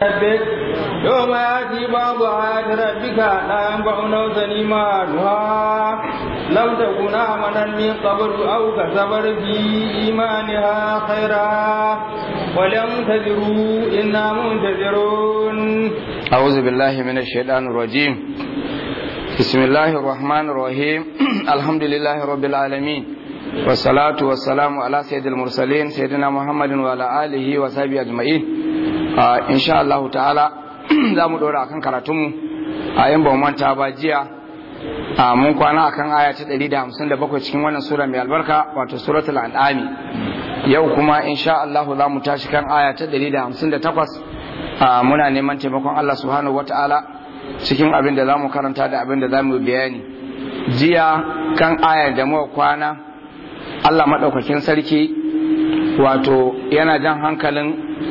ربك يوم يأتي بعض آيات ربك لا ينفع نفسا إيمانها لم تكن آمنا من قبل أو كسبت في إيمانها خيرا ولينتظروا إنا منتظرون. أعوذ بالله من الشيطان الرجيم. بسم الله الرحمن الرحيم. الحمد لله رب العالمين والصلاة والسلام على سيد المرسلين سيدنا محمد وعلى آله وصحبه أجمعين. insha Allah ta'ala za mu dora akan karatunmu a yin ba manta ba jiya mun kwana akan aya ta 157 cikin wannan sura mai albarka wato suratul an'am. Yau kuma insha Allah za mu tashi kan aya ta 158 muna neman taimakon Allah subhanahu wata'ala cikin abin da za mu karanta da abin da za mu bayani. Jiya kan aya da muka kwana Allah madaukakin sarki wato yana jan hankalin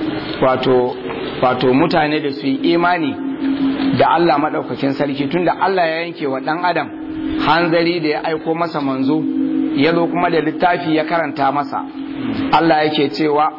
wato mutane da su yi imani da Allah maɗaukakin sarki tunda Allah ya yanke wa ɗan adam hanzari da ya aiko masa manzo ya zo kuma da littafi ya karanta masa. Allah yake cewa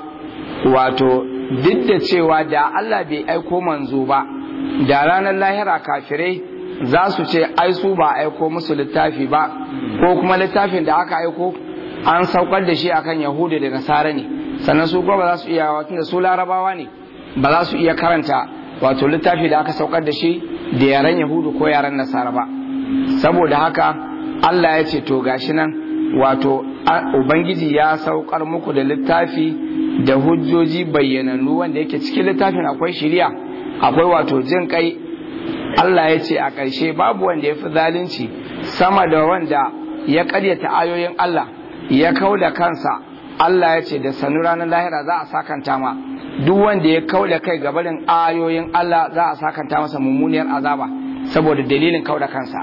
wato duk da cewa da Allah bai aiko manzo ba da ranar lahira kafirai za su ce ai su ba aiko musu littafi ba ko kuma littafin da aka aiko an saukar da shi akan Yahudu da Nasara ne, sannan su kuma ba za su iya wato da su Larabawa ne ba za su iya karanta wato littafi da aka saukar da shi da yaren Yahudu ko yaren Nasara ba. Saboda haka Allah ya ce to gashi nan wato Ubangiji ya saukar muku da littafi da hujjoji bayyanannu wanda yake cikin littafin akwai shiriya akwai wato jin kai. Allah ya ce a ƙarshe babu wanda ya fi zalunci sama da wanda ya ƙaryata ayoyin Allah ya kau da kansa. Allah ya ce da sanu ranar lahira za a sakanta ma duk wanda ya kau da kai gabanin ayoyin Allah za a sakanta masa mummuniyar azaba saboda dalilin kau da kansa.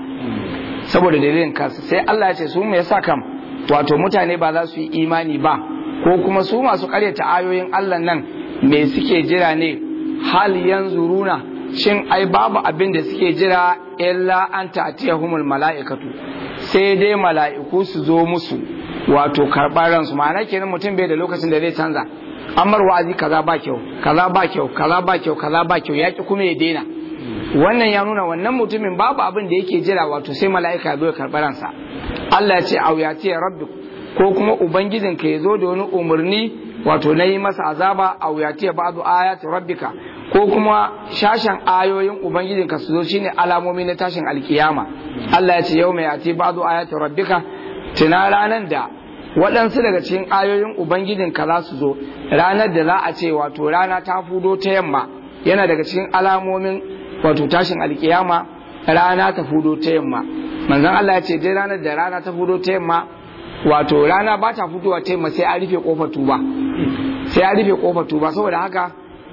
Saboda dalilin kansa sai Allah ya ce su me yasa kam wato mutane ba za su yi imani ba ko kuma su masu karyata ayoyin Allah nan me suke jira ne? Hal yanzuruna, shin ai babu abin da suke jira illa an ta'tiyahumul mala'ikatu, sai dai mala'iku su zo musu wato karɓar ransu. Ma'ana kenan mutum bai da lokacin da zai canza, amar wa'azi kaza ba kyau kaza ba kyau kaza ba kyau kaza ba kyau yaki kuma ya daina. Wannan ya nuna wannan mutumin babu abin da yake jira wato sai mala'ika zo ya karɓar ransa. Allah ya ce au ya ce rabbi, ko kuma ubangijin ka ya zo da wani umarni wato na yi masa azaba, au ya ce ba'du ayati rabbika, ko kuma shashin ayoyin ubangijin ka su zo shine alamomi na tashin alkiyama. Allah ya ce yau mai ati ba'du ayati rabbika, tuna ranar da waɗansu daga cikin ayoyin ubangijin ka za su zo, ranar da za a ce wato rana ta fudo ta yamma. Yana daga cikin alamomin wato tashin alkiyama rana ta fudo ta yamma. Manzon Allah ya ce dai ranar da rana ta fudo ta yamma wato rana ba ta fitowa ta yamma sai a rufe kofar tuba, sai a rufe kofar tuba. Saboda haka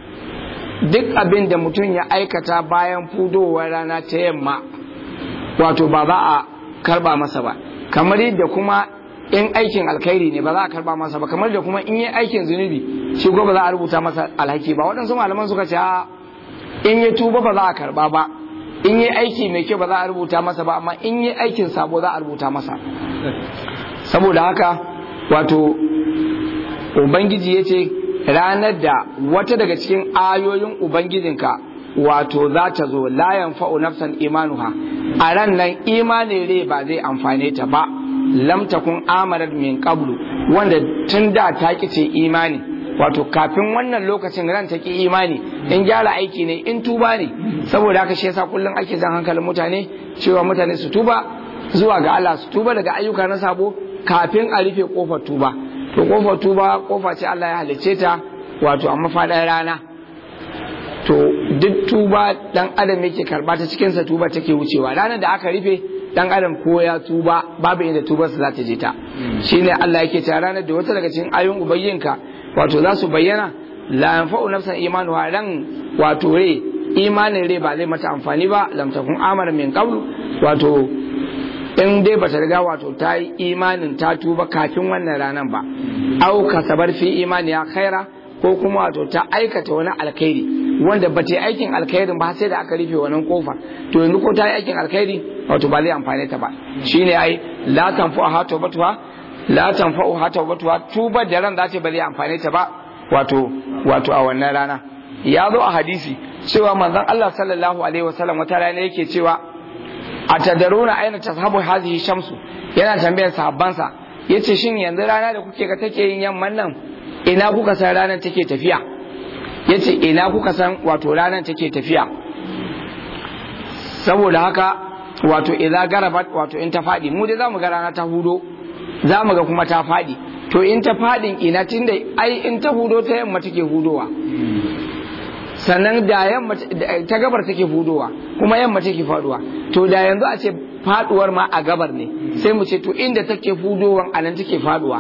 duk abin da mutum ya aikata bayan fudowar rana ta yamma wato ba za a karba masa ba, kamar yadda kuma in aikin alkhairi ne ba za a karba masa ba, kamar da kuma in yi aikin zunubi shi ko ba za a rubuta masa alhaki ba. Waɗansu malaman suka ce in yi tuba ba za a karba ba, in yi aiki mai kyau ba za a rubuta masa ba, amma in yi aikin sabo za a rubuta masa. Saboda haka wato Ubangiji ya ce ranar da wata daga cikin ayoyin Ubangijinka wato za ta zo la yanfa'u nafsan imanuha, a ran nan imanin rai ba zai amfane ta ba. Lam takun amarat min qablu, wanda tun da ta kice imani wato kafin wannan lokacin ran ta ki imani, in gyara aiki ne in tuba ne. Saboda haka shi yasa kullum ake jan hankalin mutane cewa mutane su tuba zuwa ga Allah, su tuba daga ayyuka na sabo kafin a rufe kofar tuba. To kofar tuba kofa ce Allah ya halicce ta wato a mafaɗar rana. To duk tuba dan adam yake karba ta cikin sa tuba take wucewa. Ranar da aka rufe dan adam ko ya tuba babu inda tubar sa za ta je ta. Shine Allah yake cewa ranar da wata daga cikin ayoyin ubayyinka wato za su bayyana la yanfa'u nafsan imanuha, ran wato rai imanin rai ba zai mata amfani ba. Lam takun amara min qablu, wato in dai bata riga wato ta yi imanin ta tuba kafin wannan ranar ba. Au kasabar fi imani ya khaira, ko kuma wato ta aikata wani alkhairi wanda ba ta yi aikin alkhairin ba sai da aka rufe wannan kofa. To yanzu ko ta yi aikin alkhairi wato ba zai amfane ta ba. Shine ai la tanfa'u tawbatuha tubar da ran za ta ba zai amfane ta ba wato a wannan rana. ya zo a hadisi cewa manzon Allah sallallahu alaihi wasallam wata rana yake cewa atadaruna aina tazhabu hadhihi shamsu, yana tambayar sahabbansa yace shin yanzu rana da kuke ga take yin yamman nan ina kuka san ranar take tafiya? Yace ina kuka san wato ranar take tafiya? Saboda haka wato idza garabat, wato in ta fadi, mu dai zamu ga rana ta hudo, zamu ga kuma ta fadi, to in ta fadin ina, tunda ai in ta hudo ta yamma take hudowa, sannan da yamma ta gabar take hudowa kuma yamma take faduwa, to da yanzu a ce faduwar ma a gabar ne sai mu ce to inda take hudowan anan take faduwa,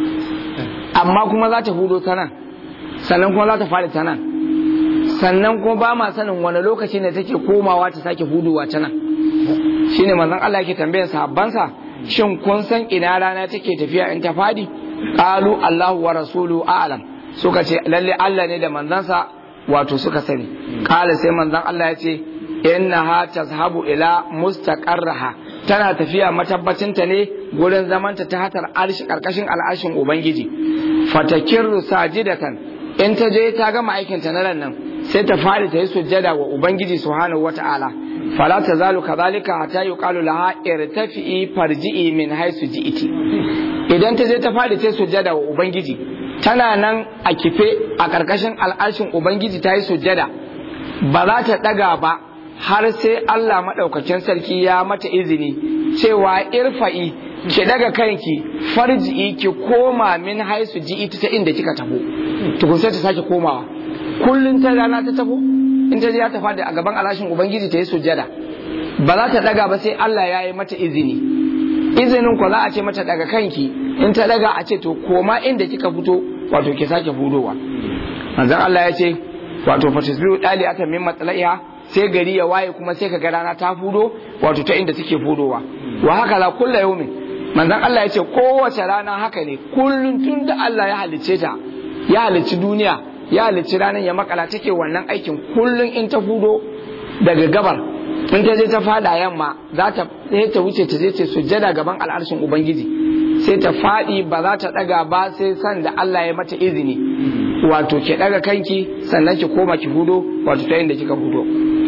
amma kuma za ta hudo ta nan, sannan kuma za ta fadi ta nan, sannan kuma ba ma sanin wani lokaci ne take komawa ta sake hudowa ta nan. Shine manzon Allah yake tambayar sahabbansa, shin kun san ina rana take tafiya in ta fadi? Qalu Allahu wa rasuluhu a'lam, suka ce lalle Allah ne da manzansa wato suka sani. Kala sai manzon Allah ya ce innaha tazhabu ila mustaqarraha, tana tafiya matabbacinta ne gurin zamanta ta hatar arshi, karkashin al'ashin ubangiji. Fatakirru sajidatan, in ta je ta gama aikin ta na nan sai ta fara ta yi sujjada wa ubangiji subhanahu wata'ala. Fala tazalu kadhalika hatta yuqalu laha irtafi'i farji'i min haythu ji'iti. Idan ta je ta fara ta yi sujjada wa ubangiji, tana nan a kife a karkashin al'ashin ubangiji ta yi sujjada, ba za ta daga ba har sai Allah madaukakin sarki ya mata izini cewa irfa'i, ki daga kanki, farji'i, ki koma min haisu ji'iti, ta inda kika tafo, tukun sai ta sake komawa. Kullun ta rana ta tafo, in ta je ta fada a gaban alashin ubangiji ta yi sujjada, ba za ta daga ba sai Allah ya yi mata izini. Izinin ko za a ce mata daga kanki, in ta daga a ce to koma inda kika fito, wato ki sake fudowa. Manzon Allah ya ce wato fatisbihu daliyatan min matlaiha, sai gari ya waye kuma sai kaga rana ta fudo wato ta inda take fudowa. Wa haka la kullu yawmin, manzon Allah ya ce kowace rana haka ne, kullun tun da Allah ya halicce ta, ya halicci duniya, ya halicci ranar ya makala take wannan aikin, kullun in ta fudo daga gabar, in ta je ta fada yamma, za ta sai ta wuce ta je ta sujjada gaban al'arshin ubangiji, sai ta fadi, ba za ta daga ba sai san da Allah ya mata izini, wato ki daga kanki sannan ki koma ki hudo wato ta inda kika hudo.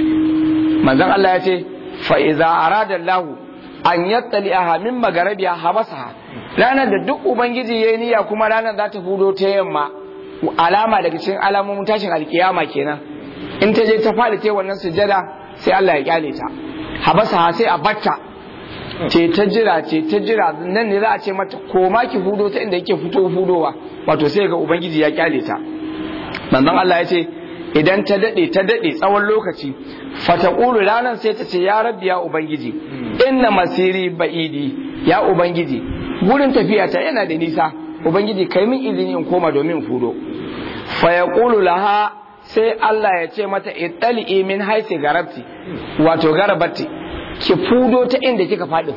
Manzon Allah ya ce fa iza arada Allah an yattali'aha min magarabiha habasaha, ranar da duk ubangiji yayi niyya kuma ranar za ta hudo ta yamma, alama daga cikin alamomin tashin alkiyama kenan, in ta je ta fadi ta wannan sujjada sai Allah ya kyale ta, habasaha sai a batta ce ta jira nan ne za a ce mata koma ki hudo ta inda yake fito hudowa, wato sai ga ubangiji ya kyale ta. Manzon Allah ya ce idan ta dade tsawon lokaci, fataqulu ranan sai ta ce ya rabbi ya ubangiji, inna masiri ba'idi, ya ubangiji gurin tafiya ta yana da nisa, ubangiji kai min izini in koma domin fudo. Fa yaqulu laha, sai Allah ya ce mata ittali min haisi garabti, wato garabati, ki fudo ta inda kika faɗi.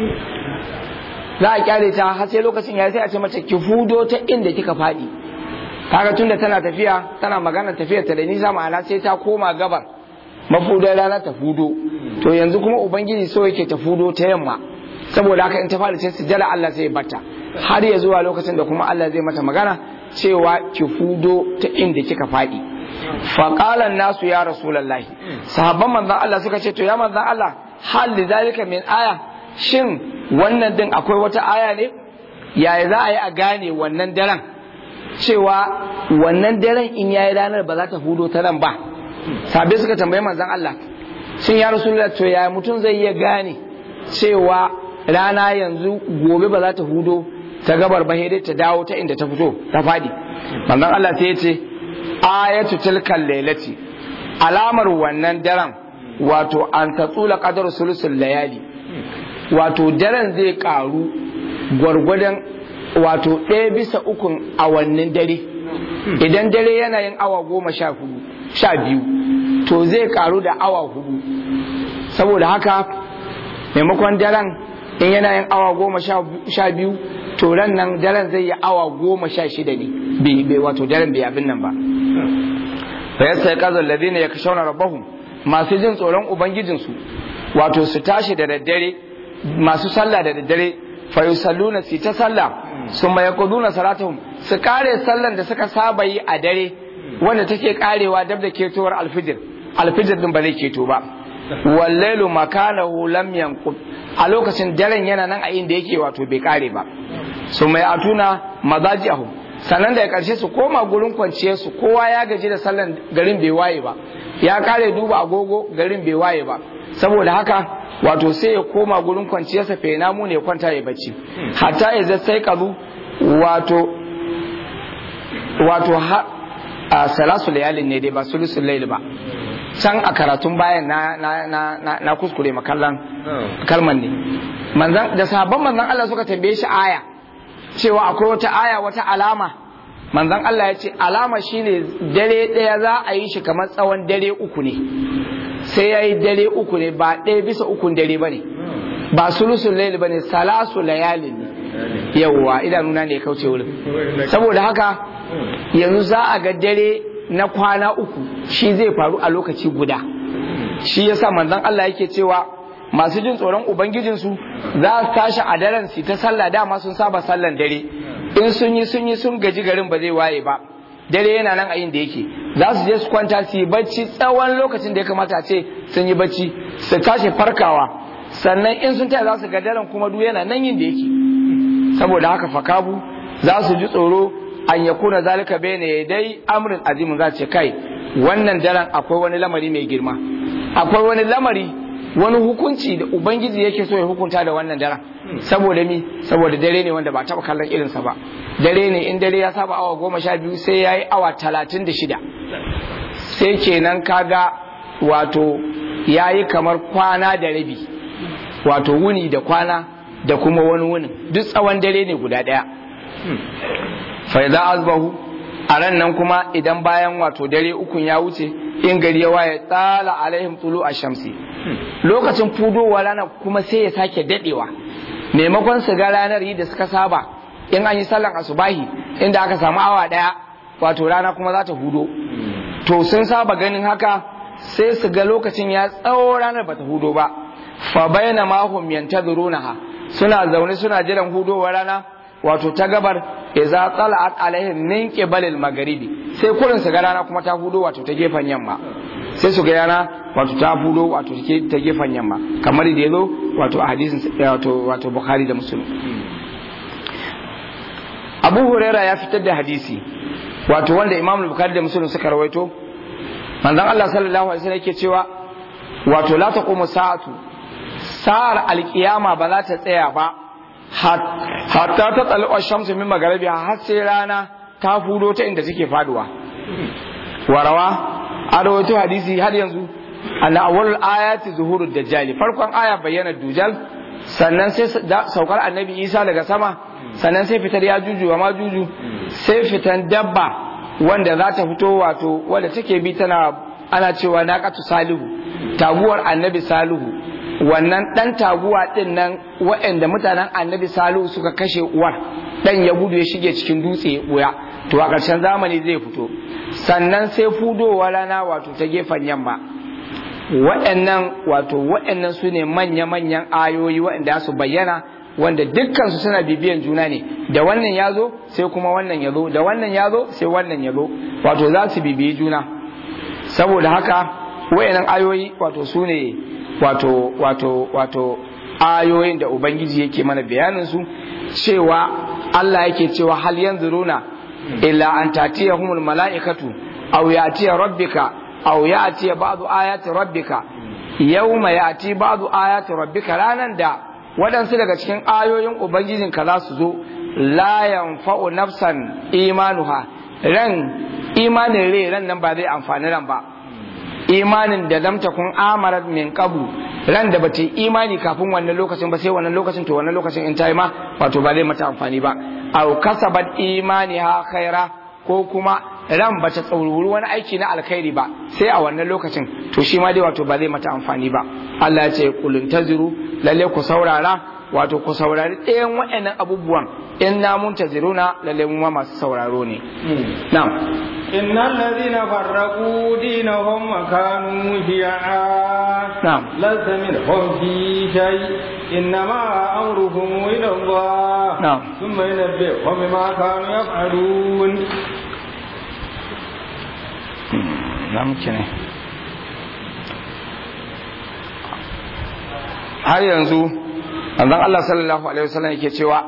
Za a kyale ta har sai lokacin ya sai a ce mata ki fudo ta inda kika faɗi. Kaga tunda tana tafiya, tana magana tafiyar ta da nisa, ma'ana sai ta koma gabar mafudar rana ta fudo. To yanzu kuma ubangiji so yake ta fudo ta yamma, saboda haka in ta faɗi sai sujjala Allah sai ya bata, har ya zuwa lokacin da kuma Allah zai mata magana cewa ki fudo ta inda kika faɗi. Faƙalan nasu ya rasulallahi, sahabban manzan Allah suka ce to ya manzan Allah, hal li zalika min aya, shin wannan din akwai wata aya ne? Yaya za a yi a gane wannan daren cewa wannan daren in yayi ranar ba za ta hudo ta nan ba? Sahabbai suka tambayi manzan Allah, shin ya rasulullahi to yaya mutum zai iya gane cewa rana yanzu gobe ba za ta hudo ta gabar ba, dai ta dawo ta inda ta fito ta fadi? Manzan Allah sai ya ce ayatu tilkal lailati, alamar wannan daren wato an tatsula qadar sulusul layali, wato daren zai karu gwargwadon wato 1/3 awannin dare. Idan dare yana yin awa 12 to zai karu da awa 4, saboda haka maimakon daren in yana yin awa 12 to ran nan daren zai yi awa 16 ne, bai wato daren bai abin nan ba. Fa yasa kazal ladina yakshawna rabbahum, masu jin tsoron ubangijinsu wato su tashi da daddare, masu sallah da daddare, fa yusalluna ta sallah, summa yaquduna salatahum, su kare sallan da suka saba yi a dare, wanda take karewa dab da ketowar alfijir din ba zai keto ba wallailu makanahu lam yanqut a lokacin daren yana nan a inda yake wato bai kare ba su mai atuna mazaji'ahum sannan daga karshe su koma gurin kwanciyar su kowa ya gaji da sallan garin bai waye ba ya kare duba agogo garin bai waye ba saboda haka wato sai ya koma gurin kwanciyarsa fa namu ne kwanta ya bacci hatta ya sai kazu wato a salasu layalin ne dai ba sulusul layl ba can a karatun bayan na kuskure makallan kalman ne manzan da sahabban manzan Allah suka tambaye shi aya cewa akwai wata aya wata alama manzan Allah ya ce alama shine dare daya za a yi shi kamar tsawon dare uku ne sai yayi dare uku ne ba ɗaya bisa ukun dare bane ba sulusul layl bane salasu layalin ne yawwa idanuna ne kauce wurin saboda haka yanzu za a ga dare na kwana uku shi zai faru a lokaci guda shi yasa manzon Allah yake cewa masu jin tsoron ubangijinsu za su tashi a daren su ta sallah dama sun saba sallan dare in sun gaji garin ba zai waye ba dare yana nan a yin da yake za su je su kwanta su yi bacci tsawon lokacin da ya kamata a ce sun yi bacci su tashi farkawa sannan in sun taya za su ga daren kuma duk yana nan yin da yake saboda haka fakabu za su ji tsoro an ya kuna zalika bene dai amrin azimin za ce kai wannan daren akwai wani lamari mai girma akwai wani lamari wani hukunci da ubangiji yake so ya hukunta da wannan daren saboda dare ne wanda ba taba kallon irinsa ba dare ne in dare ya saba awa 12 sai ya yi awa 36 sai kenan kaga wato ya yi kamar kwana da rabi wato wuni da kwana da kuma wani wunin duk tsawon dare ne guda daya fa'iza azbahu a ran nan kuma idan bayan wato dare ukun ya wuce in gari ya waye tsala alaihim tulu a shamsi lokacin fudowa ranar kuma sai ya sake dadewa maimakon su ga ranar yi da suka saba in an yi sallan asubahi inda aka samu awa daya wato rana kuma za ta hudo to sun saba ganin haka sai su ga lokacin ya tsawo ranar bata hudo ba fa bayna ma hum yantadhurunaha suna zaune suna jiran hudowar rana wato ta gabar idza tala'at alaihim min qibalil magharibi sai kurin su ga rana kuma ta hudo wato ta gefen yamma sai su ga rana wato ta hudo wato ta gefen yamma kamar da yazo wato a hadisin wato Bukhari da Muslim Abu Huraira ya fitar da hadisi wato wanda Imam Bukhari da Muslim suka rawaito manzon Allah sallallahu alaihi wasallam yake cewa wato la taqumu sa'ar alkiyama ba za ta tsaya ba hatta ta tsalu shamsu min magharibi har sai rana ta fudo ta inda take faduwa warawa a rawaito hadisi har yanzu anna awwalul ayati zuhurud dajjal farkon aya bayyana dujal sannan sai saukar annabi Isa daga sama sannan sai fitar ya juju wa majuju sai fitan dabba wanda za ta fito wato wanda take bi tana ana cewa naqatu salihu taguwar annabi salihu wannan dan taguwa din nan waɗanda mutanen annabi salihu suka kashe uwar dan ya gudu ya shige cikin dutse ya boya to a ƙarshen zamani zai fito sannan sai fudowa rana wato ta gefen yamma waɗannan su ne manya-manyan ayoyi waɗanda su bayyana wanda dukkansu suna bibiyan juna ne da wannan ya zo sai kuma wannan ya zo da wannan ya zo sai wannan ya zo wato za su bibiyi juna saboda haka waɗannan ayoyi wato su ne wato ayoyin da ubangiji yake mana bayanin su cewa Allah yake cewa hal yanzuruna illa an tatiyahumul malaikatu aw yatiya rabbika aw yatiya ba'du ayati rabbika yawma yati ba'du ayati rabbika ranan da waɗansu daga cikin ayoyin ubangijinka za su zo la yanfa'u nafsan imanuha imanin ran nan ba zai amfani ran ba imanin da lam takun amarat min qablu ran da bata imani kafin wannan lokacin ba sai wannan lokacin to wannan lokacin in ta yi ma wato ba zai mata amfani ba aw kasabat imaniha khaira ko kuma ran bata tsaururi wani aiki na alkhairi ba sai a wannan lokacin to shi ma dai wato ba zai mata amfani ba Allah ya ce kulun taziru lalle ku saurara wato ku saurari ɗayan waɗannan abubuwan in na muntaziruna lalle mu ma masu sauraro ne na'am innal ladhina farraqu dinahum wa kanu shi'a na'am lasta minhum fi shay innama amruhum ila Allah na'am thumma yunabbihum bima kanu yaf'alun na muke ne har yanzu annan Allah sallallahu alaihi wasallam yake cewa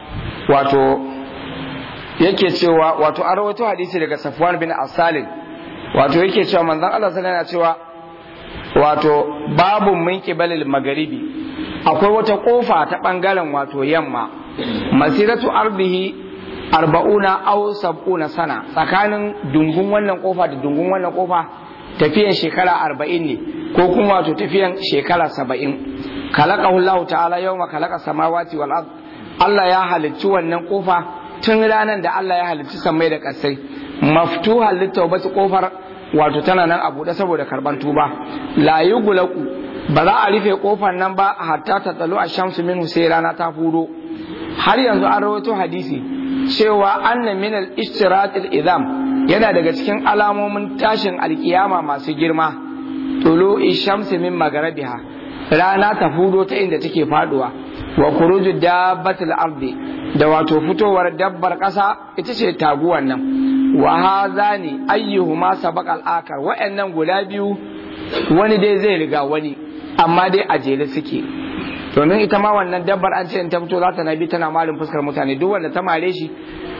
wato an rawaito hadisi daga Safwan bin Asalin wato yake cewa manzon Allah sallallahu alaihi wasallam cewa wato babu min qibalil magharibi akwai wata kofa ta bangaren wato yamma masiratu ardihi 40 aw 70 sana tsakanin dungun wannan kofa da dungun wannan kofa tafiyan shekara 40 ne ko kuma wato tafiyan shekara 70 khalaqahu Allah ta'ala yawma khalaqa samawati wal ard Allah ya halicci wannan kofa tun ranar da Allah ya halicci sammai da kasai maftuha litawbati kofar wato tana nan a buɗe saboda karban tuba la yughlaqu ba za a rufe kofar nan ba hatta ta tsalo a shamsu minhu sai rana ta fudo har yanzu an rawaito hadisi cewa anna min al-ishtirat al-idam yana daga cikin alamomin tashin alkiyama masu girma tulu shamsi min magharibiha rana ta fudo ta inda take faduwa wa khuruju dabbatil ardi da wato fitowar dabbar kasa ita ce taguwan nan wa hazani ayyuhuma sabaqal akar wa'annan guda biyu wani dai zai riga wani amma dai a jere suke domin ita ma wannan dabbar an ce in ta fito za ta nabi tana malin fuskar mutane duk wanda ta mare shi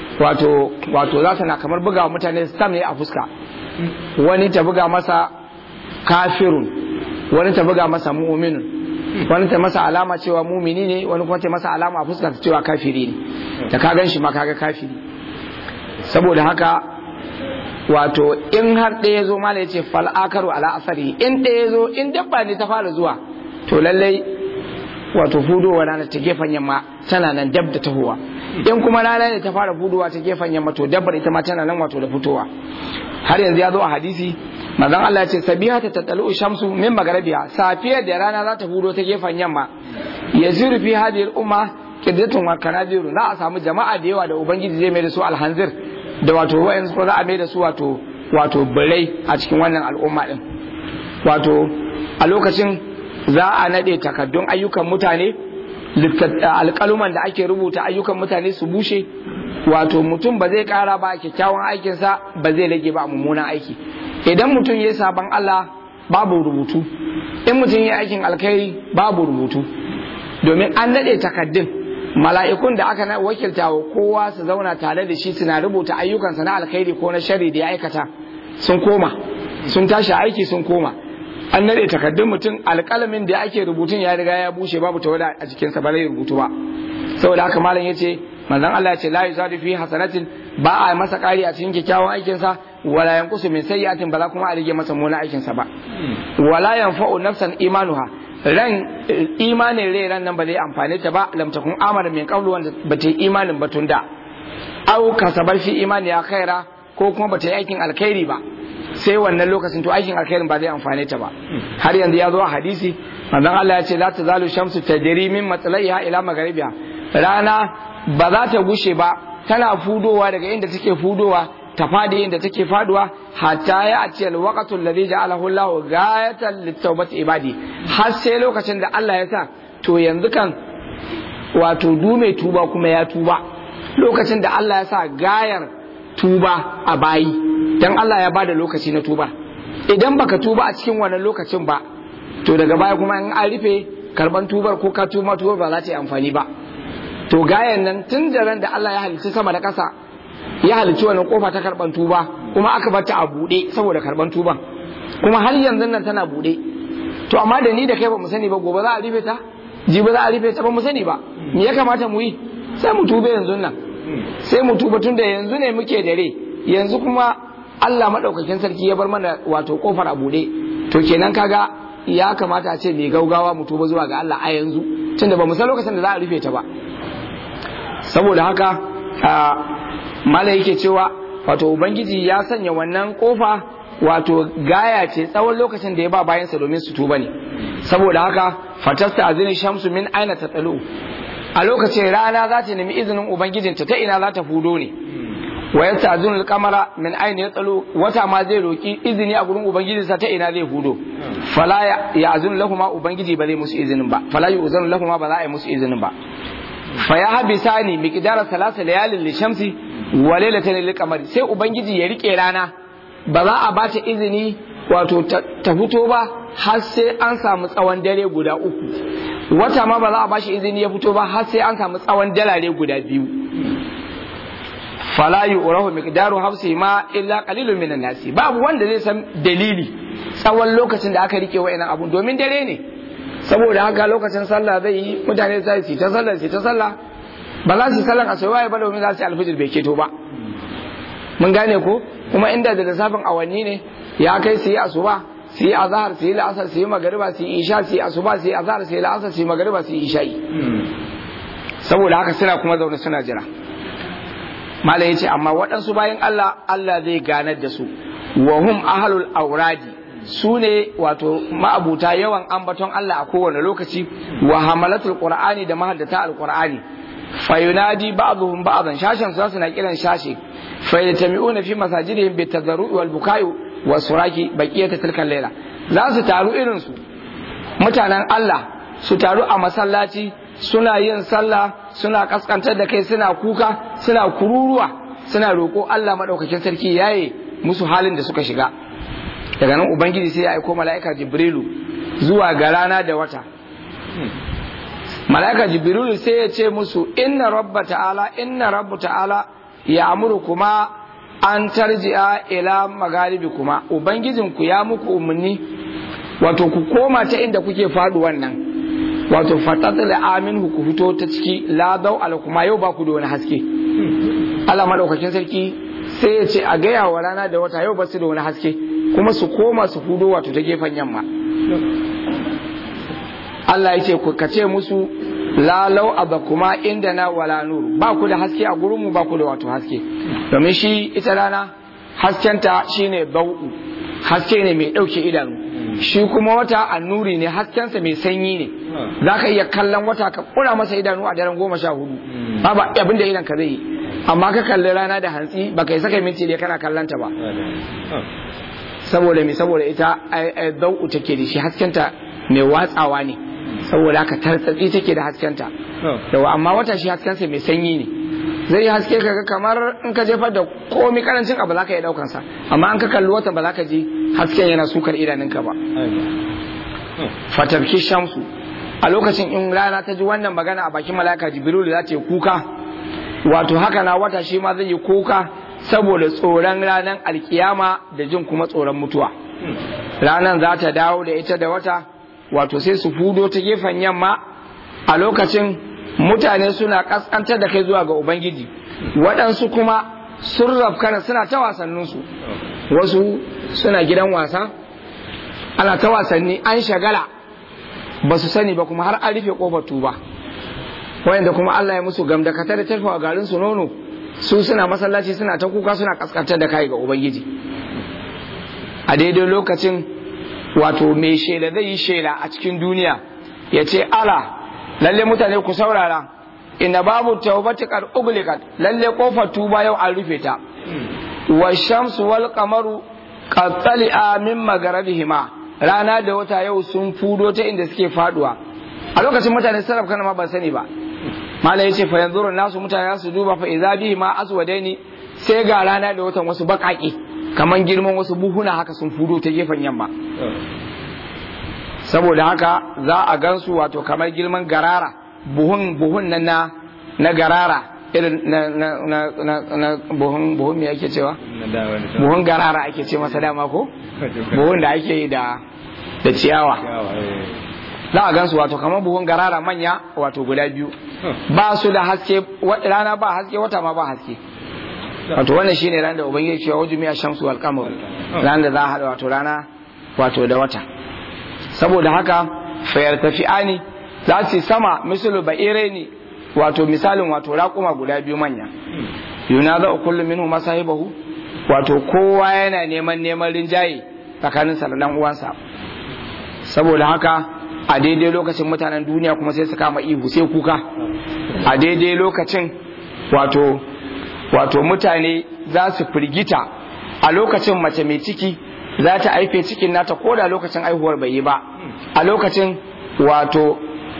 wato za ta na kamar buga mutane stam ne a fuska wani ta buga masa kafirun wani ta buga masa mu'minun wani ta masa alama cewa mumini ne wani kuma ta masa alama a fuska ta cewa kafiri ne ta ka gan shi ma kaga kafiri saboda haka wato in har ɗaya zo mala ya ce fal'akaru ala asari in ɗaya zo in dabba ne ta fara zuwa to lallai wato fudowa rana ta gefen yamma tana nan dab da tahowa in kuma rana ne ta fara fudowa ta gefen yamma to dabbar ita ma tana nan wato da fitowa har yanzu ya zo a hadisi manzon Allah ya ce sabiha ta tatalu shamsu min magarabiha safiyar da rana za ta fudo ta gefen yamma yaziru fi hadhihi al-umma qiddatun wa kanadiru za a samu jama'a da yawa da ubangiji zai mai da su alhanzir da wato wa'in su za a mai da su wato birai a cikin wannan al'umma din wato a lokacin za a nade takaddun ayyukan mutane alƙaluman da ake rubuta ayyukan mutane su bushe wato mutum ba zai ƙara ba kyakkyawan aikinsa ba zai rage ba mummunan aiki idan mutum ya yi sabon Allah babu rubutu in mutum ya yi aikin alkhairi babu rubutu domin an nade takaddun mala'ikun da aka wakilta wa kowa su zauna tare da shi suna rubuta ayyukansa na alkhairi ko na shari da ya aikata sun koma sun tashi aiki sun koma an nade takaddun mutum alƙalamin da ake rubutun ya riga ya bushe babu tawada a jikinsa ba zai rubutu ba saboda haka malam yace manzon Allah yace la yuzadu fi hasanatin ba a masa ƙari a cikin kyakkyawan aikinsa wala yanqusu min sayyi'atin ba za kuma a rage masa munan aikinsa ba wala yanfa'u nafsan imanuha ran imanin ran nan ba zai amfane ta ba lam takun amara min qablu wanda ba ta yi imanin ba tunda au kasabar fi imani ya khaira ko kuma ba ta yi aikin alkhairi ba sai wannan lokacin to aikin alkhairin ba zai amfane ta ba har yanzu ya zo a hadisi manzon Allah ya ce la tazalu shamsu tajri min matlaiha ila magharibiha rana ba za ta gushe ba tana fudowa daga inda take fudowa ta fadi inda take faduwa hatta ya ce alwaqtu alladhi ja'alahu Allah ghayatan litawbati ibadi har sai lokacin da Allah ya sa to yanzu kan wato dume tuba kuma ya tuba lokacin da Allah ya sa gayar tuba a bayi dan Allah ya bada lokaci na tuba idan baka tuba a cikin wannan lokacin ba to daga baya kuma in an rufe karban tubar ko ka tuba ba za ta yi amfani ba to gayan nan tun da ran da Allah ya halicci sama da ƙasa ya halicci wannan kofa ta karban tuba kuma aka bar ta a bude saboda karban tuban kuma har yanzu nan tana bude to amma da ni da kai ba mu sani ba gobe za a rufe ta jibi za a rufe ta ba mu sani ba me ya kamata mu yi sai mu tuba yanzu nan sai mu tuba tun da yanzu ne muke dare yanzu kuma Allah madaukakin sarki ya bar mana wato kofar a bude to kenan kaga ya kamata a ce mai gaugawa mu tuba zuwa ga Allah a yanzu tunda ba mu san lokacin da za a rufe ta ba saboda haka malai yake cewa wato ubangiji ya sanya wannan kofa wato gaya ce tsawon lokacin da ya ba bayansa domin su tuba ne saboda haka fatasta azini shamsu min aina tatsalu a lokacin rana za ta nemi izinin ubangijinta ta ina za ta fudo ne wa yasta'zinu al-qamara min aina yatsalu wata ma zai roki izini a gurin ubangijinsa ta ina zai fudo fala ya'zinu lahum ubangiji ba zai musu izinin ba fala yu'zanu lahum ba za a yi musu izinin ba fa ya habisani miqdara 3 layalin lishamsi wa laylatan lilqamari sai ubangiji ya rike rana ba za a bata izini wato ta fito ba har sai an samu tsawon dare guda 3, wata ma ba za a bashi izini ya fito ba har sai an samu tsawon dalare guda 2. fala yu'rafu miqdaru hafsi ma illa qalilun minan nasi, babu wanda zai san dalili tsawon lokacin da aka rike wa'annan abun, domin dare ne. saboda haka lokacin sallah zai yi, mutane sai su ta sallah ba za su yi sallan asuba ba domin za su yi alfijir bai keto ba. mun gane ko, kuma inda da lissafin awanni ne ya kai su yi asuba, su yi azhar, su yi la'asar, su yi magariba, su yi isha, su yi asuba, su yi azhar, su yi la'asar, su yi magariba, su yi isha'i. saboda haka suna kuma zaune suna jira. malam yace amma waɗansu bayan Allah zai ganar da su, wa hum ahlul auradi, su ne wato ma'abuta yawan ambaton Allah a kowane lokaci, wa hamalatul qur'ani da mahaddata alqur'ani, fa yunadi ba'dhum ba'dhan, shashan su suna kiran shashi, fa yatami'una fi masajidihim bitadharru'i wal bukai wa suraki baqiyata tilkan layla. za su taru irin su mutanen Allah su taru a masallaci, suna yin sallah, suna kaskantar da kai, suna kuka, suna kururuwa, suna roƙo Allah madaukakin sarki yaye musu halin da suka shiga. daga nan ubangiji sai ya aiko mala'ika Jibrilu zuwa ga rana da wata. mala'ika Jibrilu sai ya ce musu inna rabbu ta'ala ya amuru kuma an tarji'a ila magaribi, kuma ubangijinku ya muku umarni wato ku koma ta inda kuke faɗi wannan, wato fatatul amin ku fito ta ciki, la dau ala kuma yau ba ku da wani haske. Allah madaukakin sarki sai ya ce a gaya wa rana da wata yau ba su da wani haske, kuma su koma su hudo wato ta gefen yamma. Allah ya ce ku kace musu la law abakuma indana wala nur, ba ku da haske a gurin mu, ba ku da wato haske. domin shi ita rana haskenta shine bau'u, haske ne mai dauke idanu. shi kuma wata annuri ne, haskensa mai sanyi ne. zaka iya kallon wata ka kura masa idanu a daren 14, babu abin da idan ka zai yi, amma ka kalli rana da hantsi baka isa kai minti da kana kallanta ba. saboda ita bau'u take da shi, haskenta mai watsawa ne, saboda haka tartsatsi take da haskenta. yawa amma wata shi haskensa mai sanyi ne, zai haske kaga kamar in ka jefar da komai karancin abu zaka iya daukan sa, amma an ka kalli wata ba zaka ji hasken yana sukar idanunka ba. fatabki shamsu, a lokacin in rana ta ji wannan magana a bakin mala'ika Jibril za ta yi kuka, wato haka na wata shi ma zai yi kuka saboda tsoron ranar alkiyama da jin kuma tsoron mutuwa. ranar za ta dawo da ita da wata, wato sai su fudo ta gefen yamma. a lokacin mutane suna kaskantar da kai zuwa ga ubangiji, waɗansu kuma sun rafkana suna ta wasanninsu, wasu suna gidan wasa ana ta wasanni, an shagala ba su sani ba, kuma har an rufe kofar tuba. wayanda kuma Allah ya musu gamdakatar da tarfa garin su nono, su suna masallaci suna ta kuka, suna kaskantar da kai ga ubangiji. a daidai lokacin wato mai shela zai yi shela a cikin duniya ya ce ala lalle mutane ku saurara, inna babu taubati qad ugliqat, lalle kofar tuba yau an rufe ta. wa shamsu wal qamaru qad tali'a min magarabihima, rana da wata yau sun fudo ta inda suke faduwa. a lokacin mutane sarraf kana ma ban sani ba. malai yace fa yanzuru nasu, mutane su duba fa idza bihima aswadaini, sai ga rana da watan wasu bakaki kaman girman wasu buhuna haka sun fudo ta gefen yamma. saboda haka za a gansu wato kamar girman garara, buhun nan na garara, irin na buhun me ake cewa? buhun garara ake ce masa dama ko? buhun da ake yi da ciyawa. za a gansu wato kamar buhun garara manya wato guda biyu. ba su da haske, rana ba haske, wata ma ba haske. wato wannan shine ran da ubangiji cewa wajumi ash-shamsu wal qamar, ran da za a hada wato rana wato da wata. saboda haka fayar tafi'ani za su sama misalu ba'iraini, wato misalin wato raƙuma guda biyu manya. yuna za kullu minhu masahibahu, wato kowa yana neman rinjaye tsakanin sa da dan uwansa. saboda haka a daidai lokacin mutanen duniya kuma sai su kama ihu sai kuka. a daidai lokacin wato mutane za su firgita. a lokacin mace mai ciki za ta haife cikin nata ko da lokacin aihuwar bai yi ba. a lokacin wato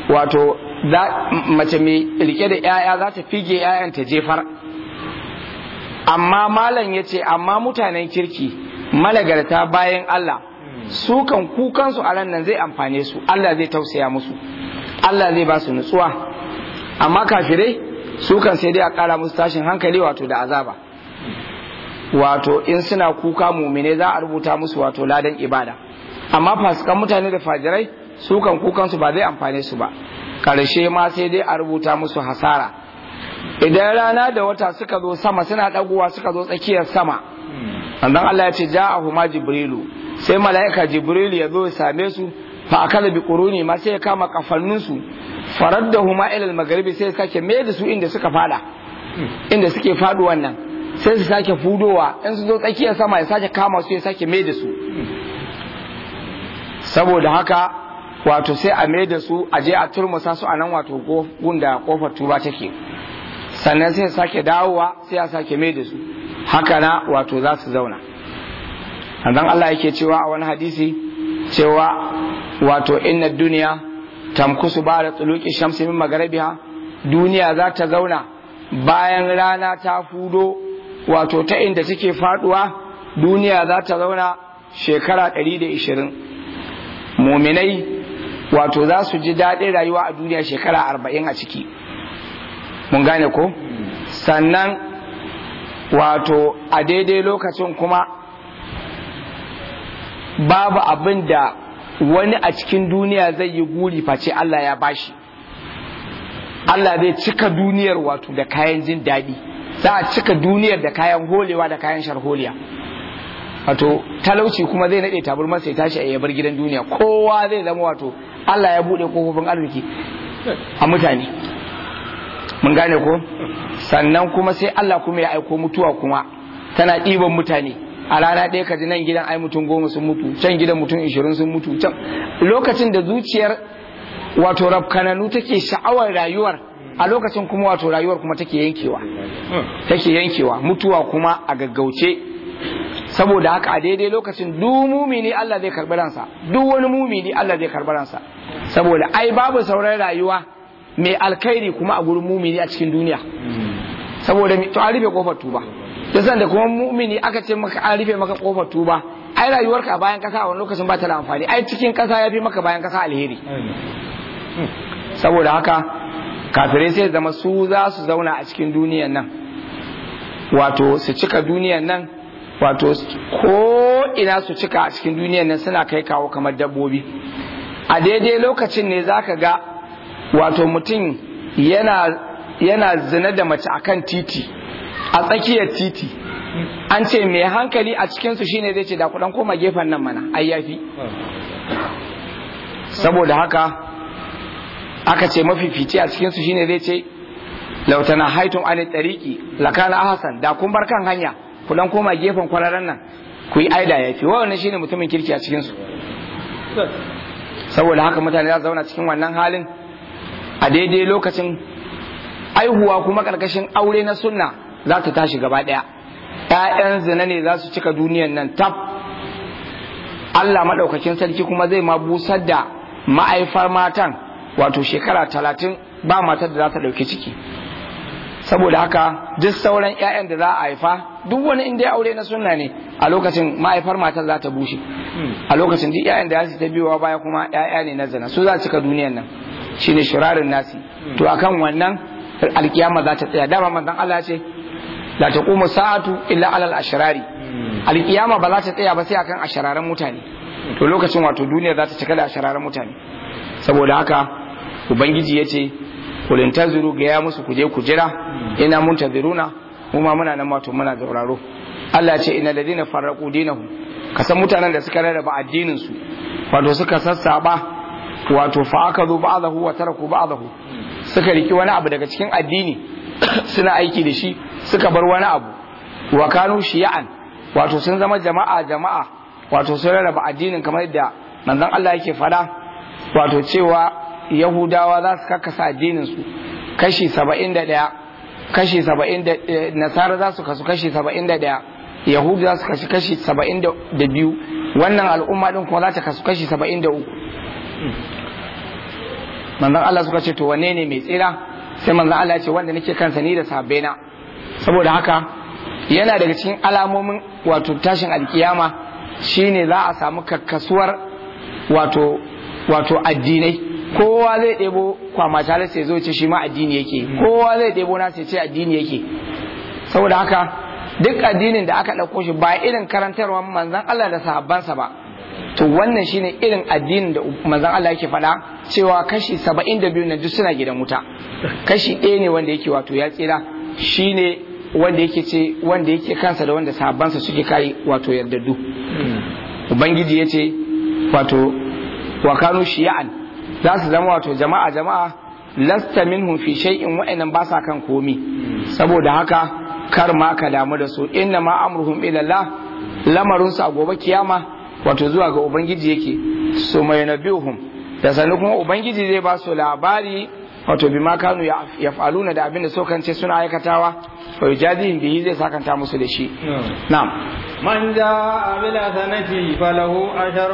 mace mai rike da 'ya'ya za ta fige 'ya'yan ta jefar. amma malam ya ce amma mutanen kirki malagarta bayan Allah su kan kukansu a ran nan zai amfane su, Allah zai tausaya musu, Allah zai ba su nutsuwa. Amma kafirai su kan sai dai a ƙara musu tashin hankali wato da azaba. Wato in suna kuka mumine za a rubuta musu wato ladan ibada, amma fasikan mutane da fajirai su kan kukansu ba zai amfane su ba, ƙarshe ma sai dai a rubuta musu hasara. Idan rana da wata suka zo sama suna ɗaguwa suka zo tsakiyar sama, annan Allah ya ce ja'ahuma jibrilu, sai mala'ika jibrilu ya zo ya same su fa akala bi quruni ma sai ya kama kafanninsu faraddahuma ila al-maghribi, sai ya sake mai da su inda suka fada, inda suke faɗu wannan sai su sake fudowa, in su zo tsakiyar sama ya sake kama su ya sake mai da su. Saboda haka wato sai a mai da su a je a turmusa su a nan wato gunda kofar tuba take, sannan sai sake dawowa sai a sake mai da su, haka na wato za su zauna. dan Allah yake cewa a wani hadisi cewa wato inna duniya tamkusu ba da tsuluki shamsi min magarabiha, duniya za ta zauna bayan rana ta fudo wato ta inda take faduwa, duniya za ta zauna shekara 120. Muminai wato za su ji daɗin rayuwa a duniya shekara 40 a ciki, mun gane ko? Sannan wato a daidai lokacin kuma babu abin da wani a cikin duniya zai yi guri face Allah ya bashi. Allah zai cika duniyar wato da kayan jin daɗi, za a cika duniyar da kayan holewa da kayan sharholiya. Wato talauci kuma zai naɗe taburmar sai tashi a yabar gidan duniya, kowa zai zama wato Allah ya buɗe kofofin arziki a mutane, mun gane ko? Sannan kuma sai Allah kuma ya aiko mutuwa kuma tana ɗiban mutane, a rana ɗaya ka ji nan gidan ai mutum 10 sun mutu, can gidan mutum 20 sun mutu, can lokacin da zuciyar wato rafkananu take sha'awar rayuwar, a lokacin kuma wato rayuwar kuma take yankewa mutuwa kuma a gaggauce. Saboda haka a daidai lokacin duk mumini Allah zai karɓi ransa, duk wani mumini Allah zai karɓi ransa, saboda ai babu sauran rayuwa mai alkhairi kuma a gurin mumini a cikin duniya. Saboda to an rufe kofar tuba, yasan da kuma mumini aka ce maka an rufe maka kofar tuba, ai rayuwarka a bayan kasa a wani lokacin ba ta da amfani, ai cikin kasa ya fi maka bayan kasa alheri. Saboda haka kafirai sai zama su za su zauna a cikin duniyan nan, wato su cika duniyan nan, wato ko ina su cika a cikin duniyan nan, suna kai kawo kamar dabbobi. A daidai lokacin ne zaka ga wato mutum yana zina da mace akan titi, a tsakiyar titi. An ce mai hankali a cikinsu shine zai ce da kudan koma gefen nan mana ai yafi. Saboda haka aka ce mafifici a cikinsu shine zai ce lautana haitun ani tariki lakana ahsan, da kun bar kan hanya ku dan koma gefen kwararan nan ku yi aida yafi. Wannan shine mutumin kirki a cikinsu. Saboda haka mutane za su zauna cikin wannan halin a daidai lokacin aihuwa kuma karkashin aure na sunna za ta tashi gaba daya. ‘Ya'yan zina ne za su cika duniyan nan tab. Allah maɗaukakin sarki kuma zai ma busar da ma'aifar matan wato shekara 30 ba matar da za ta ɗauki ciki. Saboda haka duk sauran ‘ya'yan da za a haifa, duk wani inda ya aure na sunna ne, a lokacin ma'aifar matar za ta bushe. A lokacin duk ‘ya'yan da za su ta biyowa baya kuma ‘ya'ya ne na zina, su za su cika duniyan nan, shine shirarin nasi. To akan wannan alkiyama za ta tsaya. Dama manzon Allah ce la taqumu sa'atu illa alal ashrari, alkiyama ba za ta tsaya ba sai akan ashararan mutane. To lokacin wato duniya za ta cika da ashararan mutane. Saboda haka ubangiji yace kulin tazuru ga ya musu kuje ku jira, ina muntaziruna kuma muna nan wato muna zauraro. Allah ce innal ladina farraqu dinahum, kasan mutanen da suka rarraba addinin su wato suka sassaba wato fa akazu ba'dahu wa taraku ba'dahu, suka riki wani abu daga cikin addini suna aiki da shi, suka bar wani abu. Wa kanu shiya'an, wato sun zama jama'a wato sun rarraba addinin kamar yadda manzon Allah yake fada, wato cewa Yahudawa za su kakkasa addinin su kashi 71, kashi 70, Nasara za su kasu kashi 71, Yahudu za su kasu kashi 72, wannan al'umma din kuma za ta kasu kashi 73. Manzon Allah suka ce to wanne ne mai tsira? Sai manzon Allah ya ce wanda nake kansa ni da sahabbaina. Saboda haka yana daga cikin alamomin wato tashin alkiyama shine za a samu kakkasuwar wato addinai, kowa zai ɗebo kwamata sai zo ce shi ma addini yake, kowa zai ɗebo na sai ce addini yake. Saboda haka duk addinin da aka ɗauko shi ba irin karantarwar manzon Allah da sahabbansa ba, to wannan shine irin addinin da manzon Allah yake faɗa cewa kashi 72 na duk suna gidan wuta, kashi ɗaya ne wanda yake wato ya tsira, shine wanda yake kansa da wanda sahabbansa suke kai wato yardaddu. Ubangiji yace wato wa kanu shiya'an, za su zama wato jama'a lasta minhum fi shay'in, wa'annan ba sa kan komi. Saboda haka kar ma ka damu da su, inna ma amruhum ila Allah, lamarin su a gobe kiyama wato zuwa ga ubangiji yake. So mai nabihum, da sanin kuma ubangiji zai ba su labari wato bima kanu yaf'aluna, da abin da so kance suna aikatawa, wa yujadihim bihi, zai sakanta musu da shi. Na'am. من جاء بالحسنة فله أجر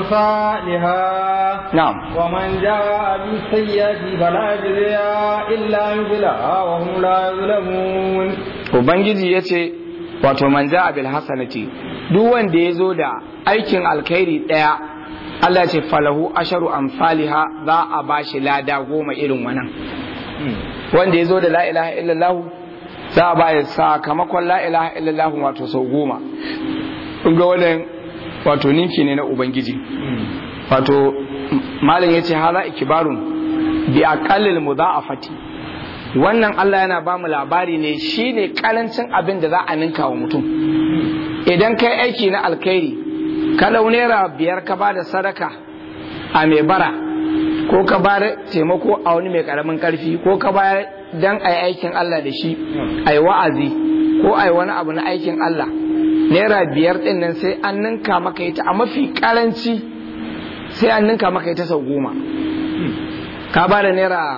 أمثالها ومن جاء بالسيئة فلا يجزي إلا مثلها وهم لا يظلمون. Ubangiji yace wato man ja'a bil hasanati, duk wanda yazo da aikin alkhairi daya, Allah ce falahu asharu amsalha, za a bashi lada 10 irin wannan. Wanda yazo da la ilaha illallah za a bayar sakamakon la ilaha illallah wato sau 10. kun ga wannan wato ninki ne na ubangiji. Wato malam yace hala ikibarun bi aqallil mudha'afati, wannan Allah yana ba mu labari ne shine karancin abin da za a ninka wa mutum. Idan kai aiki na alkhairi ka Naira 5 ka bada sadaka a mai bara, ko ka bayar taimako a wani mai karamin karfi, ko ka bayar dan ai aikin Allah da shi, ai wa'azi ko ai wani abu na aikin Allah, Naira 5 din nan sai an ninka maka ita a mafi karanci, sai an ninka maka ita sau 10. Ka bada Naira